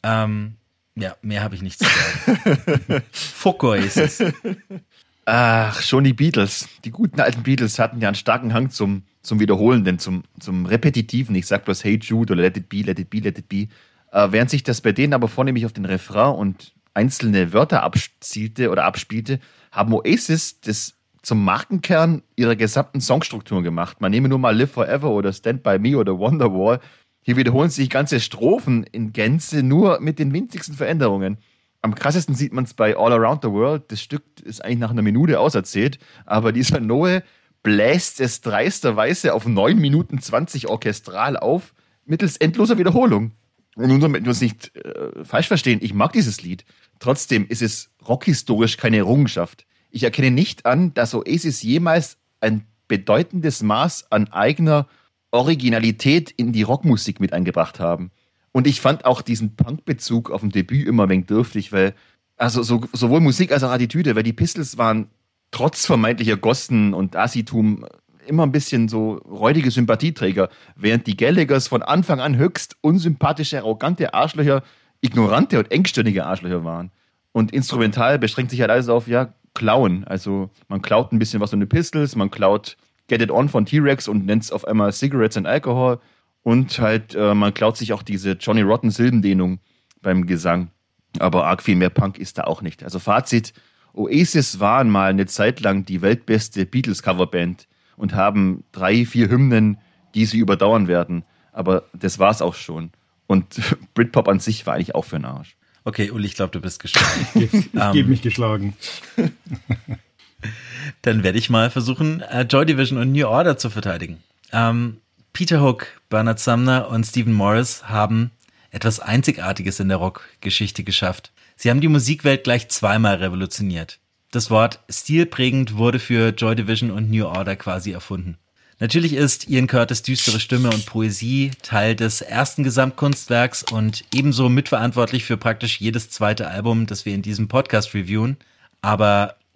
Ja, mehr habe ich nicht zu sagen. Fuck Oasis.
Ach, schon die Beatles. Die guten alten Beatles hatten ja einen starken Hang zum Wiederholenden, zum Repetitiven. Ich sag bloß Hey Jude oder Let It Be, Let It Be, Let It Be. Während sich das bei denen aber vornehmlich auf den Refrain und einzelne Wörter abspielte, haben Oasis das zum Markenkern ihrer gesamten Songstruktur gemacht. Man nehme nur mal Live Forever oder Stand By Me oder Wonderwall. Hier wiederholen sich ganze Strophen in Gänze, nur mit den winzigsten Veränderungen. Am krassesten sieht man es bei All Around the World. Das Stück ist eigentlich nach einer Minute auserzählt, aber dieser Noe bläst es dreisterweise auf 9 Minuten 20 orchestral auf, mittels endloser Wiederholung. Und nur damit wir uns nicht falsch verstehen, ich mag dieses Lied. Trotzdem ist es rockhistorisch keine Errungenschaft. Ich erkenne nicht an, dass Oasis jemals ein bedeutendes Maß an eigener Originalität in die Rockmusik mit eingebracht haben. Und ich fand auch diesen Punk-Bezug auf dem Debüt immer ein wenig dürftig, weil, also sowohl Musik als auch Attitüde, weil die Pistols waren trotz vermeintlicher Gossen und Assitum immer ein bisschen so räudige Sympathieträger, während die Gallaghers von Anfang an höchst unsympathische, arrogante Arschlöcher, ignorante und engstirnige Arschlöcher waren. Und instrumental beschränkt sich halt alles auf, ja, klauen. Also man klaut ein bisschen was von den Pistols, man klaut Get It On von T-Rex und nennt es auf einmal Cigarettes and Alcohol. Und halt, man klaut sich auch diese Johnny Rotten Silbendehnung beim Gesang. Aber arg viel mehr Punk ist da auch nicht. Also Fazit, Oasis waren mal eine Zeit lang die weltbeste Beatles-Coverband und haben 3, 4 Hymnen, die sie überdauern werden. Aber das war's auch schon. Und Britpop an sich war eigentlich auch für den Arsch.
Okay, Uli, ich glaube, du bist geschlagen.
Ich gebe mich geschlagen.
Dann werde ich mal versuchen, Joy Division und New Order zu verteidigen. Peter Hook, Bernard Sumner und Stephen Morris haben etwas Einzigartiges in der Rockgeschichte geschafft. Sie haben die Musikwelt gleich zweimal revolutioniert. Das Wort stilprägend wurde für Joy Division und New Order quasi erfunden. Natürlich ist Ian Curtis' düstere Stimme und Poesie Teil des ersten Gesamtkunstwerks und ebenso mitverantwortlich für praktisch jedes zweite Album, das wir in diesem Podcast reviewen. Aber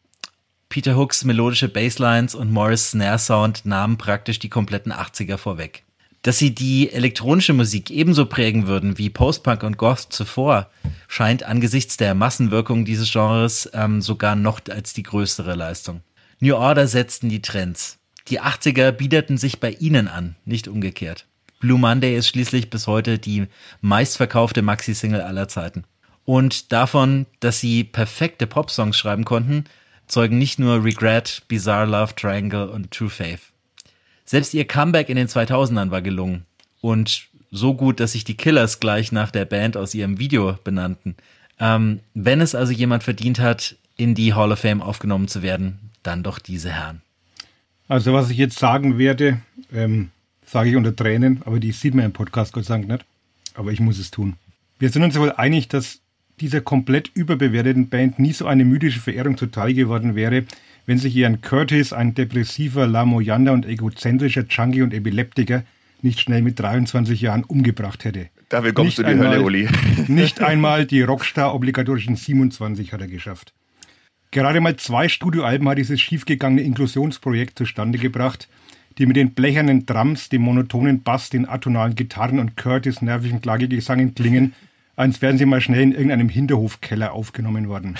Peter Hooks melodische Basslines und Morris' Snare-Sound nahmen praktisch die kompletten 80er vorweg. Dass sie die elektronische Musik ebenso prägen würden wie Post-Punk und Goth zuvor, scheint angesichts der Massenwirkung dieses Genres sogar noch als die größere Leistung. New Order setzten die Trends. Die 80er biederten sich bei ihnen an, nicht umgekehrt. Blue Monday ist schließlich bis heute die meistverkaufte Maxi-Single aller Zeiten. Und davon, dass sie perfekte Popsongs schreiben konnten, zeugen nicht nur Regret, Bizarre Love Triangle und True Faith. Selbst ihr Comeback in den 2000ern war gelungen und so gut, dass sich die Killers gleich nach der Band aus ihrem Video benannten. Wenn es also jemand verdient hat, in die Hall of Fame aufgenommen zu werden, dann doch diese Herren.
Also was ich jetzt sagen werde, sage ich unter Tränen, aber die sieht man im Podcast Gott sei Dank nicht. Aber ich muss es tun. Wir sind uns wohl einig, dass dieser komplett überbewerteten Band nie so eine mythische Verehrung zuteil geworden wäre, wenn sich Ian Curtis, ein depressiver, lamoyanter und egozentrischer Junkie und Epileptiker, nicht schnell mit 23 Jahren umgebracht hätte.
Dafür kommst du in die Hölle, Uli.
Nicht einmal die Rockstar-obligatorischen 27 hat er geschafft. Gerade mal 2 Studioalben hat dieses schiefgegangene Inklusionsprojekt zustande gebracht, die mit den blechernen Drums, dem monotonen Bass, den atonalen Gitarren und Curtis' nervigen Klagegesangen klingen, als wären sie mal schnell in irgendeinem Hinterhofkeller aufgenommen worden.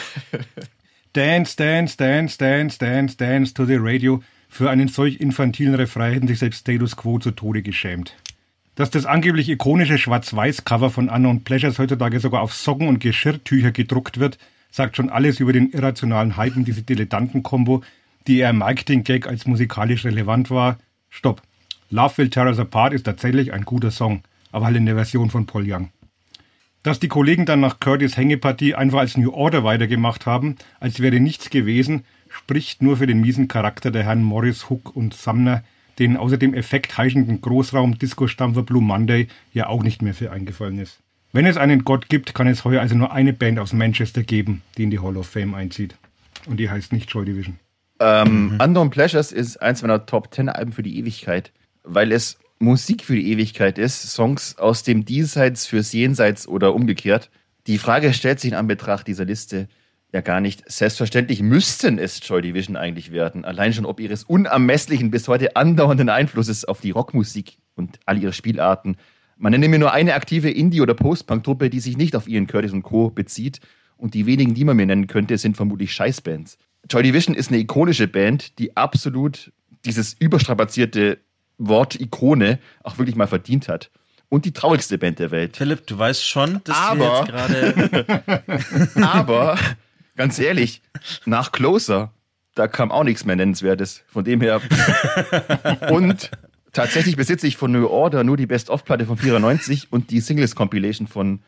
Dance, dance, dance, dance, dance, dance to the radio. Für einen solch infantilen Refrain hätten sich selbst Status Quo zu Tode geschämt. Dass das angeblich ikonische Schwarz-Weiß-Cover von Unknown Pleasures heutzutage sogar auf Socken und Geschirrtücher gedruckt wird, sagt schon alles über den irrationalen Hype und diese Dilettanten-Kombo, die eher Marketing-Gag als musikalisch relevant war. Stopp. Love Will Tear Us Apart ist tatsächlich ein guter Song, aber halt in der Version von Paul Young. Dass die Kollegen dann nach Curtis' Hängepartie einfach als New Order weitergemacht haben, als wäre nichts gewesen, spricht nur für den miesen Charakter der Herren Morris, Hook und Sumner, denen außer dem effektheischenden Großraum-Disco-Stampfer Blue Monday ja auch nicht mehr viel eingefallen ist. Wenn es einen Gott gibt, kann es heuer also nur eine Band aus Manchester geben, die in die Hall of Fame einzieht. Und die heißt nicht Joy Division.
Unknown Pleasures ist eins meiner Top 10 Alben für die Ewigkeit, weil es Musik für die Ewigkeit ist, Songs aus dem Diesseits fürs Jenseits oder umgekehrt. Die Frage stellt sich in Anbetracht dieser Liste ja gar nicht. Selbstverständlich müssten es Joy Division eigentlich werden, allein schon ob ihres unermesslichen, bis heute andauernden Einflusses auf die Rockmusik und all ihre Spielarten. Man nenne mir nur eine aktive Indie- oder Post-Punk-Truppe, die sich nicht auf Ian Curtis und Co. bezieht. Und die wenigen, die man mir nennen könnte, sind vermutlich Scheißbands. Joy Division ist eine ikonische Band, die absolut dieses überstrapazierte Wort Ikone auch wirklich mal verdient hat. Und die traurigste Band der Welt.
Philipp, du weißt schon, dass wir jetzt gerade...
Aber, ganz ehrlich, nach Closer, da kam auch nichts mehr Nennenswertes. Von dem her... Und tatsächlich besitze ich von New Order nur die Best-of-Platte von 94 und die Singles-Compilation von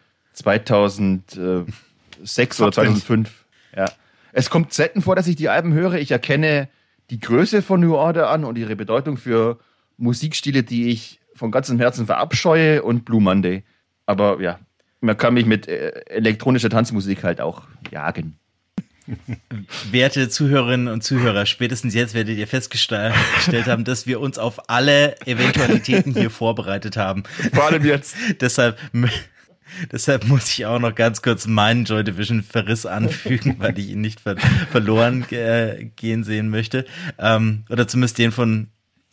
2006 oder 2005. Ja. Es kommt selten vor, dass ich die Alben höre. Ich erkenne die Größe von New Order an und ihre Bedeutung für Musikstile, die ich von ganzem Herzen verabscheue, und Blue Monday. Aber ja, man kann mich mit elektronischer Tanzmusik halt auch jagen.
Werte Zuhörerinnen und Zuhörer, spätestens jetzt werdet ihr festgestellt haben, dass wir uns auf alle Eventualitäten hier vorbereitet haben.
Vor allem jetzt.
Deshalb muss ich auch noch ganz kurz meinen Joy Division Verriss anfügen, weil ich ihn nicht verloren gehen sehen möchte. Oder zumindest den von,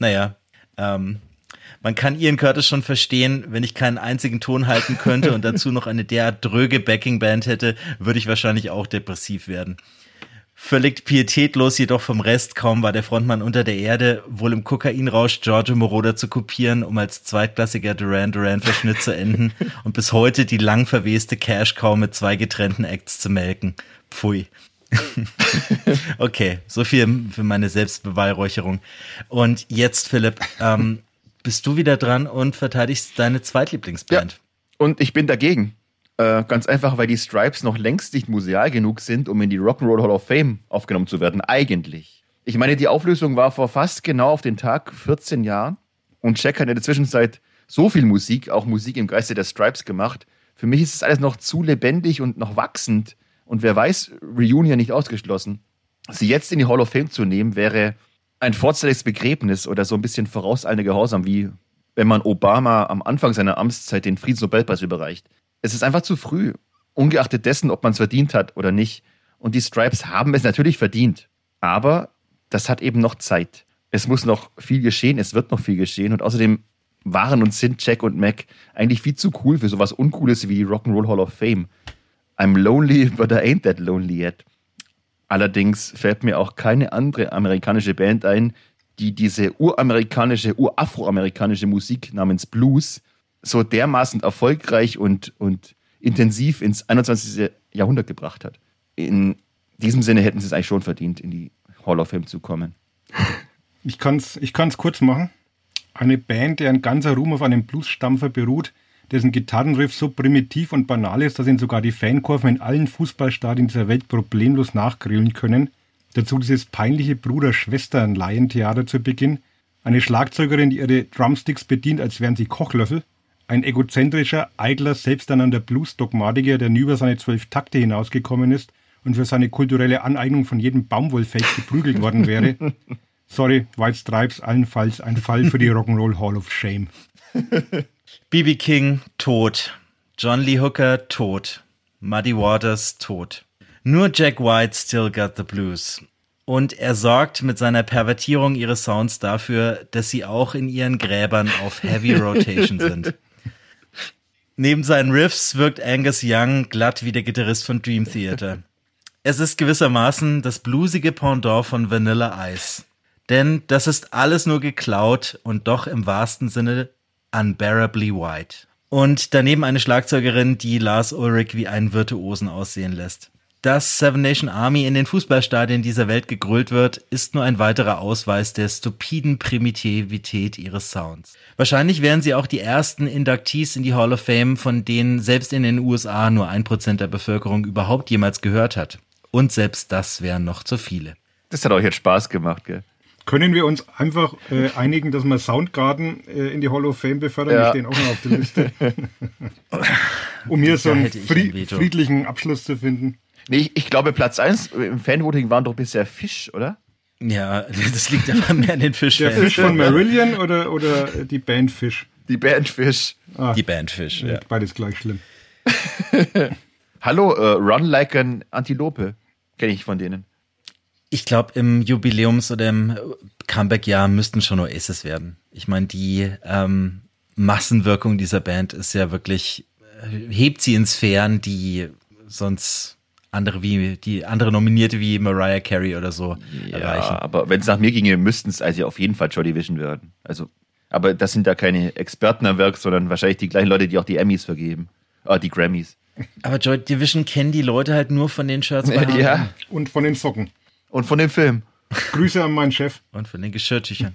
man kann Ian Curtis schon verstehen, wenn ich keinen einzigen Ton halten könnte und dazu noch eine derart dröge Backing-Band hätte, würde ich wahrscheinlich auch depressiv werden. Völlig pietätlos jedoch vom Rest, kaum war der Frontmann unter der Erde, wohl im Kokainrausch Giorgio Moroder zu kopieren, um als zweitklassiger Duran Duran-Verschnitt zu enden und bis heute die lang verweste Cash-Cow mit 2 getrennten Acts zu melken. Pfui. Okay, so viel für meine Selbstbeweihräucherung. Und jetzt, Philipp, bist du wieder dran und verteidigst deine Zweitlieblingsband.
Ja, und ich bin dagegen. Ganz einfach, weil die Stripes noch längst nicht museal genug sind, um in die Rock'n'Roll Hall of Fame aufgenommen zu werden. Eigentlich. Ich meine, die Auflösung war vor fast genau auf den Tag 14 Jahren. Und Jack hat in der Zwischenzeit so viel Musik, auch Musik im Geiste der Stripes gemacht. Für mich ist es alles noch zu lebendig und noch wachsend. Und wer weiß, Reunion nicht ausgeschlossen. Sie jetzt in die Hall of Fame zu nehmen, wäre ein vorzeitiges Begräbnis oder so ein bisschen vorauseilender Gehorsam, wie wenn man Obama am Anfang seiner Amtszeit den Friedensnobelpreis überreicht. Es ist einfach zu früh, ungeachtet dessen, ob man es verdient hat oder nicht. Und die Stripes haben es natürlich verdient. Aber das hat eben noch Zeit. Es muss noch viel geschehen, es wird noch viel geschehen. Und außerdem waren und sind Jack und Mac eigentlich viel zu cool für sowas Uncooles wie die Rock'n'Roll Hall of Fame. I'm lonely, but I ain't that lonely yet. Allerdings fällt mir auch keine andere amerikanische Band ein, die diese urafroamerikanische Musik namens Blues so dermaßen erfolgreich und intensiv ins 21. Jahrhundert gebracht hat. In diesem Sinne hätten sie es eigentlich schon verdient, in die Hall of Fame zu kommen.
Ich kann's kurz machen. Eine Band, deren ganzer Ruhm auf einem Bluesstampfer beruht, dessen Gitarrenriff so primitiv und banal ist, dass ihn sogar die Fankurven in allen Fußballstadien dieser Welt problemlos nachgrillen können. Dazu dieses peinliche Bruder-Schwestern-Laientheater zu Beginn. Eine Schlagzeugerin, die ihre Drumsticks bedient, als wären sie Kochlöffel. Ein egozentrischer, eitler, selbsternannter Blues-Dogmatiker, der nie über seine 12 Takte hinausgekommen ist und für seine kulturelle Aneignung von jedem Baumwollfeld geprügelt worden wäre. Sorry, White Stripes, allenfalls ein Fall für die Rock'n'Roll Hall of Shame.
B.B. King, tot. John Lee Hooker, tot. Muddy Waters, tot. Nur Jack White still got the blues. Und er sorgt mit seiner Pervertierung ihres Sounds dafür, dass sie auch in ihren Gräbern auf Heavy Rotation sind. Neben seinen Riffs wirkt Angus Young glatt wie der Gitarrist von Dream Theater. Es ist gewissermaßen das bluesige Pendant von Vanilla Ice. Denn das ist alles nur geklaut und doch im wahrsten Sinne unbearably white. Und daneben eine Schlagzeugerin, die Lars Ulrich wie einen Virtuosen aussehen lässt. Dass Seven Nation Army in den Fußballstadien dieser Welt gegrölt wird, ist nur ein weiterer Ausweis der stupiden Primitivität ihres Sounds. Wahrscheinlich wären sie auch die ersten Inductees in die Hall of Fame, von denen selbst in den USA nur 1% der Bevölkerung überhaupt jemals gehört hat. Und selbst das wären noch zu viele.
Das hat auch jetzt Spaß gemacht, gell?
Können wir uns einfach einigen, dass wir Soundgarden in die Hall of Fame befördern?
Ja.
Die stehen auch noch auf der Liste. Um hier so einen friedlichen Abschluss zu finden.
Nee, ich glaube, Platz 1 im Fanvoting waren doch bisher Fish, oder?
Ja, das liegt aber mehr an den Fischfans.
Der Fish von Marillion oder die Band Fish?
Die Band Fish.
Die Band Fish, ja.
Beides gleich schlimm.
Hallo, Run Like an Antilope. Kenne ich von denen.
Ich glaube, im Jubiläums- oder im Comeback-Jahr müssten schon Oasis werden. Ich meine, die Massenwirkung dieser Band ist ja wirklich, hebt sie in Sphären, die sonst andere Nominierte wie Mariah Carey oder so erreichen.
Ja, aber wenn es nach mir ginge, müssten es also auf jeden Fall Joy Division werden. Also, aber das sind da keine Experten am Werk, sondern wahrscheinlich die gleichen Leute, die auch die Emmys vergeben. Die Grammys.
Aber Joy Division kennen die Leute halt nur von den Shirts bei H&M.
Ja.
Und von den Socken.
Und von dem Film.
Grüße an meinen Chef.
Und von den Geschirrtüchern.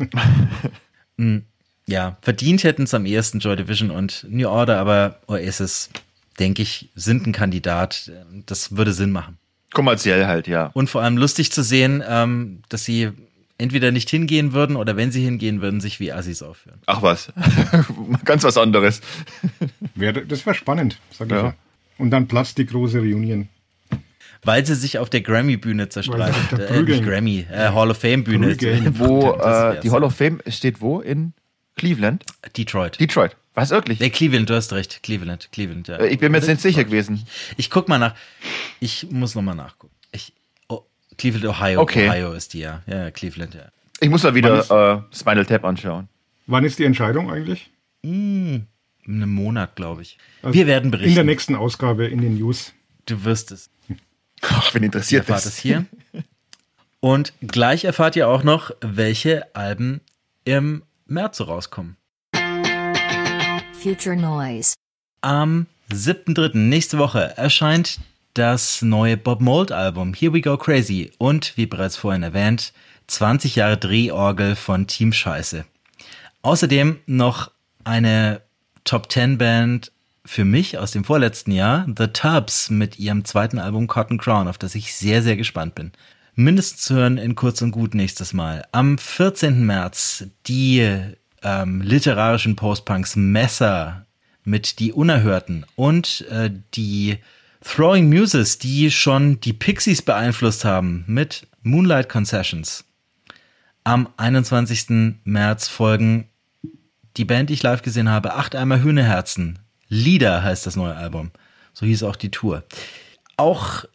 Ja, verdient hätten es am ehesten Joy Division und New Order, aber Oasis, denke ich, sind ein Kandidat. Das würde Sinn machen.
Kommerziell halt, ja.
Und vor allem lustig zu sehen, dass sie entweder nicht hingehen würden oder wenn sie hingehen würden, sich wie Assis aufführen.
Ach was. Ganz was anderes.
Das wäre spannend, sag ich
Ja.
ja. Und dann platzt die große Reunion.
Weil sie sich auf der Grammy-Bühne zerstreiten.
Weil sie auf der
Nicht Grammy, Hall of Fame-Bühne.
Prügeln.
Wo
Das
die Hall of Fame steht wo? In Cleveland?
Detroit.
Detroit. Was wirklich?
Nee, Cleveland, du hast recht. Cleveland, ja.
Ich bin mir jetzt nicht sicher gewesen.
Ich guck mal nach. Ich muss noch mal nachgucken. Cleveland, Ohio.
Okay.
Ohio ist die, ja. Ja, Cleveland, ja.
Ich muss mal wieder Spinal Tap anschauen.
Wann ist die Entscheidung eigentlich?
In einem Monat, glaube ich.
Also
Wir werden berichten.
In der nächsten Ausgabe in den News.
Du wirst es.
Ach, wen
Ihr
interessiert
erfahrt
das?
es hier. Und gleich erfahrt ihr auch noch, welche Alben im März so rauskommen.
Future Noise.
Am 7.3. nächste Woche erscheint das neue Bob Mould Album Here We Go Crazy und, wie bereits vorhin erwähnt, 20 Jahre Drehorgel von Team Scheiße. Außerdem noch eine Top 10 Band für mich aus dem vorletzten Jahr, The Tubs, mit ihrem zweiten Album Cotton Crown, auf das ich sehr, sehr gespannt bin. Mindestens zu hören in Kurz und Gut nächstes Mal. Am 14. März die literarischen Postpunks Messer mit Die Unerhörten und die Throwing Muses, die schon die Pixies beeinflusst haben, mit Moonlight Concessions. Am 21. März folgen die Band, die ich live gesehen habe, 8 Eimer Hühnerherzen. Lieder heißt das neue Album. So hieß auch die Tour. Auch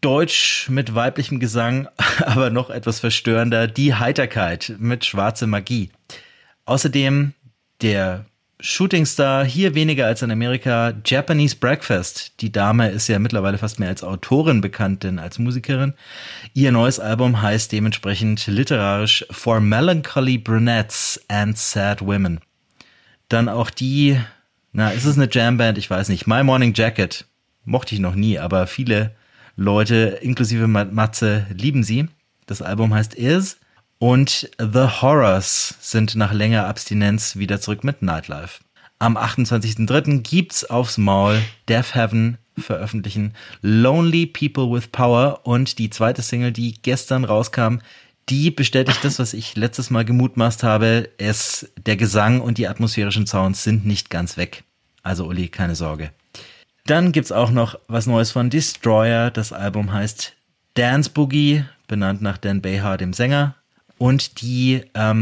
Deutsch mit weiblichem Gesang, aber noch etwas verstörender, Die Heiterkeit mit Schwarze Magie. Außerdem der Shootingstar, hier weniger als in Amerika, Japanese Breakfast. Die Dame ist ja mittlerweile fast mehr als Autorin bekannt, denn als Musikerin. Ihr neues Album heißt dementsprechend literarisch For Melancholy Brunettes and Sad Women. Dann auch die, ist es eine Jamband? Ich weiß nicht. My Morning Jacket. Mochte ich noch nie, aber viele Leute, inklusive Matze, lieben sie. Das Album heißt Is. Und The Horrors sind nach längerer Abstinenz wieder zurück mit Nightlife. Am 28.03. gibt's aufs Maul Death Heaven veröffentlichen Lonely People with Power und die zweite Single, die gestern rauskam, die bestätigt das, was ich letztes Mal gemutmaßt habe. Der Gesang und die atmosphärischen Sounds sind nicht ganz weg. Also Uli, keine Sorge. Dann gibt's auch noch was Neues von Destroyer. Das Album heißt Dance Boogie, benannt nach Dan Behar, dem Sänger. Und die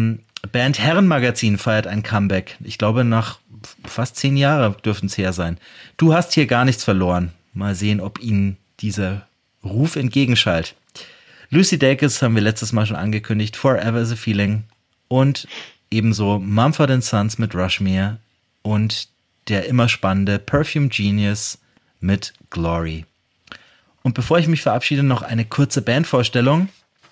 Band Herrenmagazin feiert ein Comeback. Ich glaube, nach fast 10 Jahren dürften es her sein. Du hast hier gar nichts verloren. Mal sehen, ob ihnen dieser Ruf entgegenschallt. Lucy Dacus haben wir letztes Mal schon angekündigt. Forever is a Feeling. Und ebenso Mumford & Sons mit Rushmere. Und der immer spannende Perfume Genius mit Glory. Und bevor ich mich verabschiede, noch eine kurze Bandvorstellung.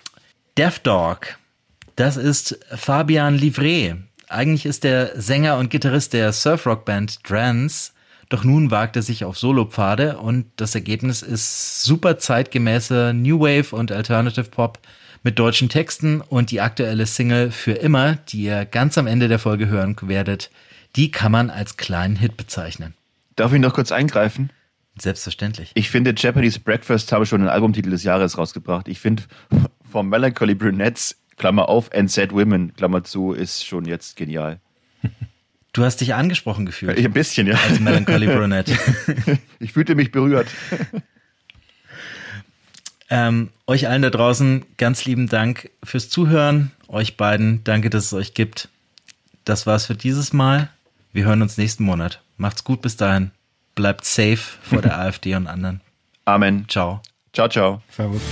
Deaf Dog. Das ist Fabian Livret. Eigentlich ist der Sänger und Gitarrist der Surfrock-Band Trance, doch nun wagt er sich auf Solopfade und das Ergebnis ist super zeitgemäßer New Wave und Alternative Pop mit deutschen Texten und die aktuelle Single Für immer, die ihr ganz am Ende der Folge hören werdet, die kann man als kleinen Hit bezeichnen.
Darf ich noch kurz eingreifen?
Selbstverständlich.
Ich finde, Japanese Breakfast habe schon den Albumtitel des Jahres rausgebracht. Ich finde, For Melancholy Brunettes, Klammer auf, and Sad Women, Klammer zu, ist schon jetzt genial.
Du hast dich angesprochen gefühlt.
Ein bisschen, ja.
Als Melancholy Brunette.
Ich fühlte mich berührt.
Euch allen da draußen ganz lieben Dank fürs Zuhören. Euch beiden, danke, dass es euch gibt. Das war's für dieses Mal. Wir hören uns nächsten Monat. Macht's gut bis dahin. Bleibt safe vor der AfD und anderen.
Amen.
Ciao.
Ciao, ciao.
Servus.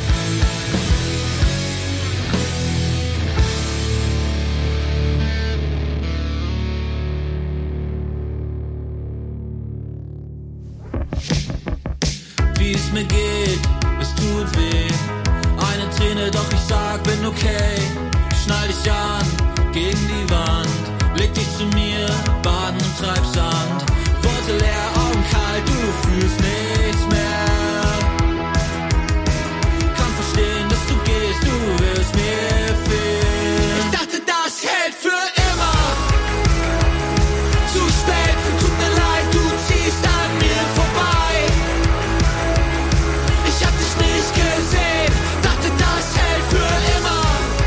Wie es mir geht, es tut weh. Eine Träne, doch ich sag, bin okay. Schnall dich an, gegen die Wand. Leg dich zu mir, baden und treib Sand. Worte leer, Augen kalt, du fühlst nichts mehr. Kann verstehen, dass du gehst, du wirst mir fehlen. Ich dachte, das hält für immer. Zu spät, tut mir leid, du ziehst an mir vorbei. Ich hab dich nicht gesehen, dachte, das hält für immer.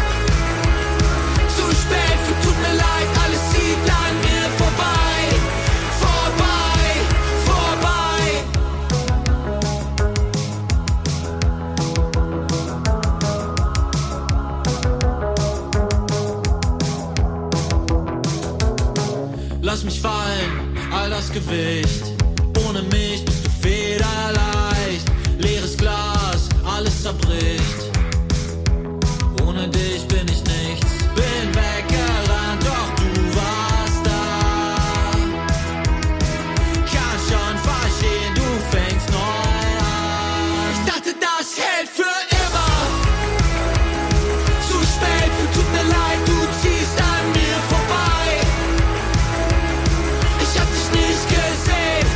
Zu spät, tut mir leid, alles zieht an mir vorbei. Vorbei, vorbei. Lass mich fallen, all das Gewicht. Ohne mich bist du federleicht. Leeres Glas, alles zerbricht. Ohne dich bin ich nichts. Bin weggerannt, doch du warst da. Kann schon verstehen, du fängst neu an. Ich dachte, das hält für immer. Zu spät, tut mir leid, du ziehst an mir vorbei. Ich hab dich nicht gesehen,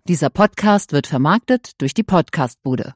Dieser Podcast wird vermarktet durch die Podcastbude.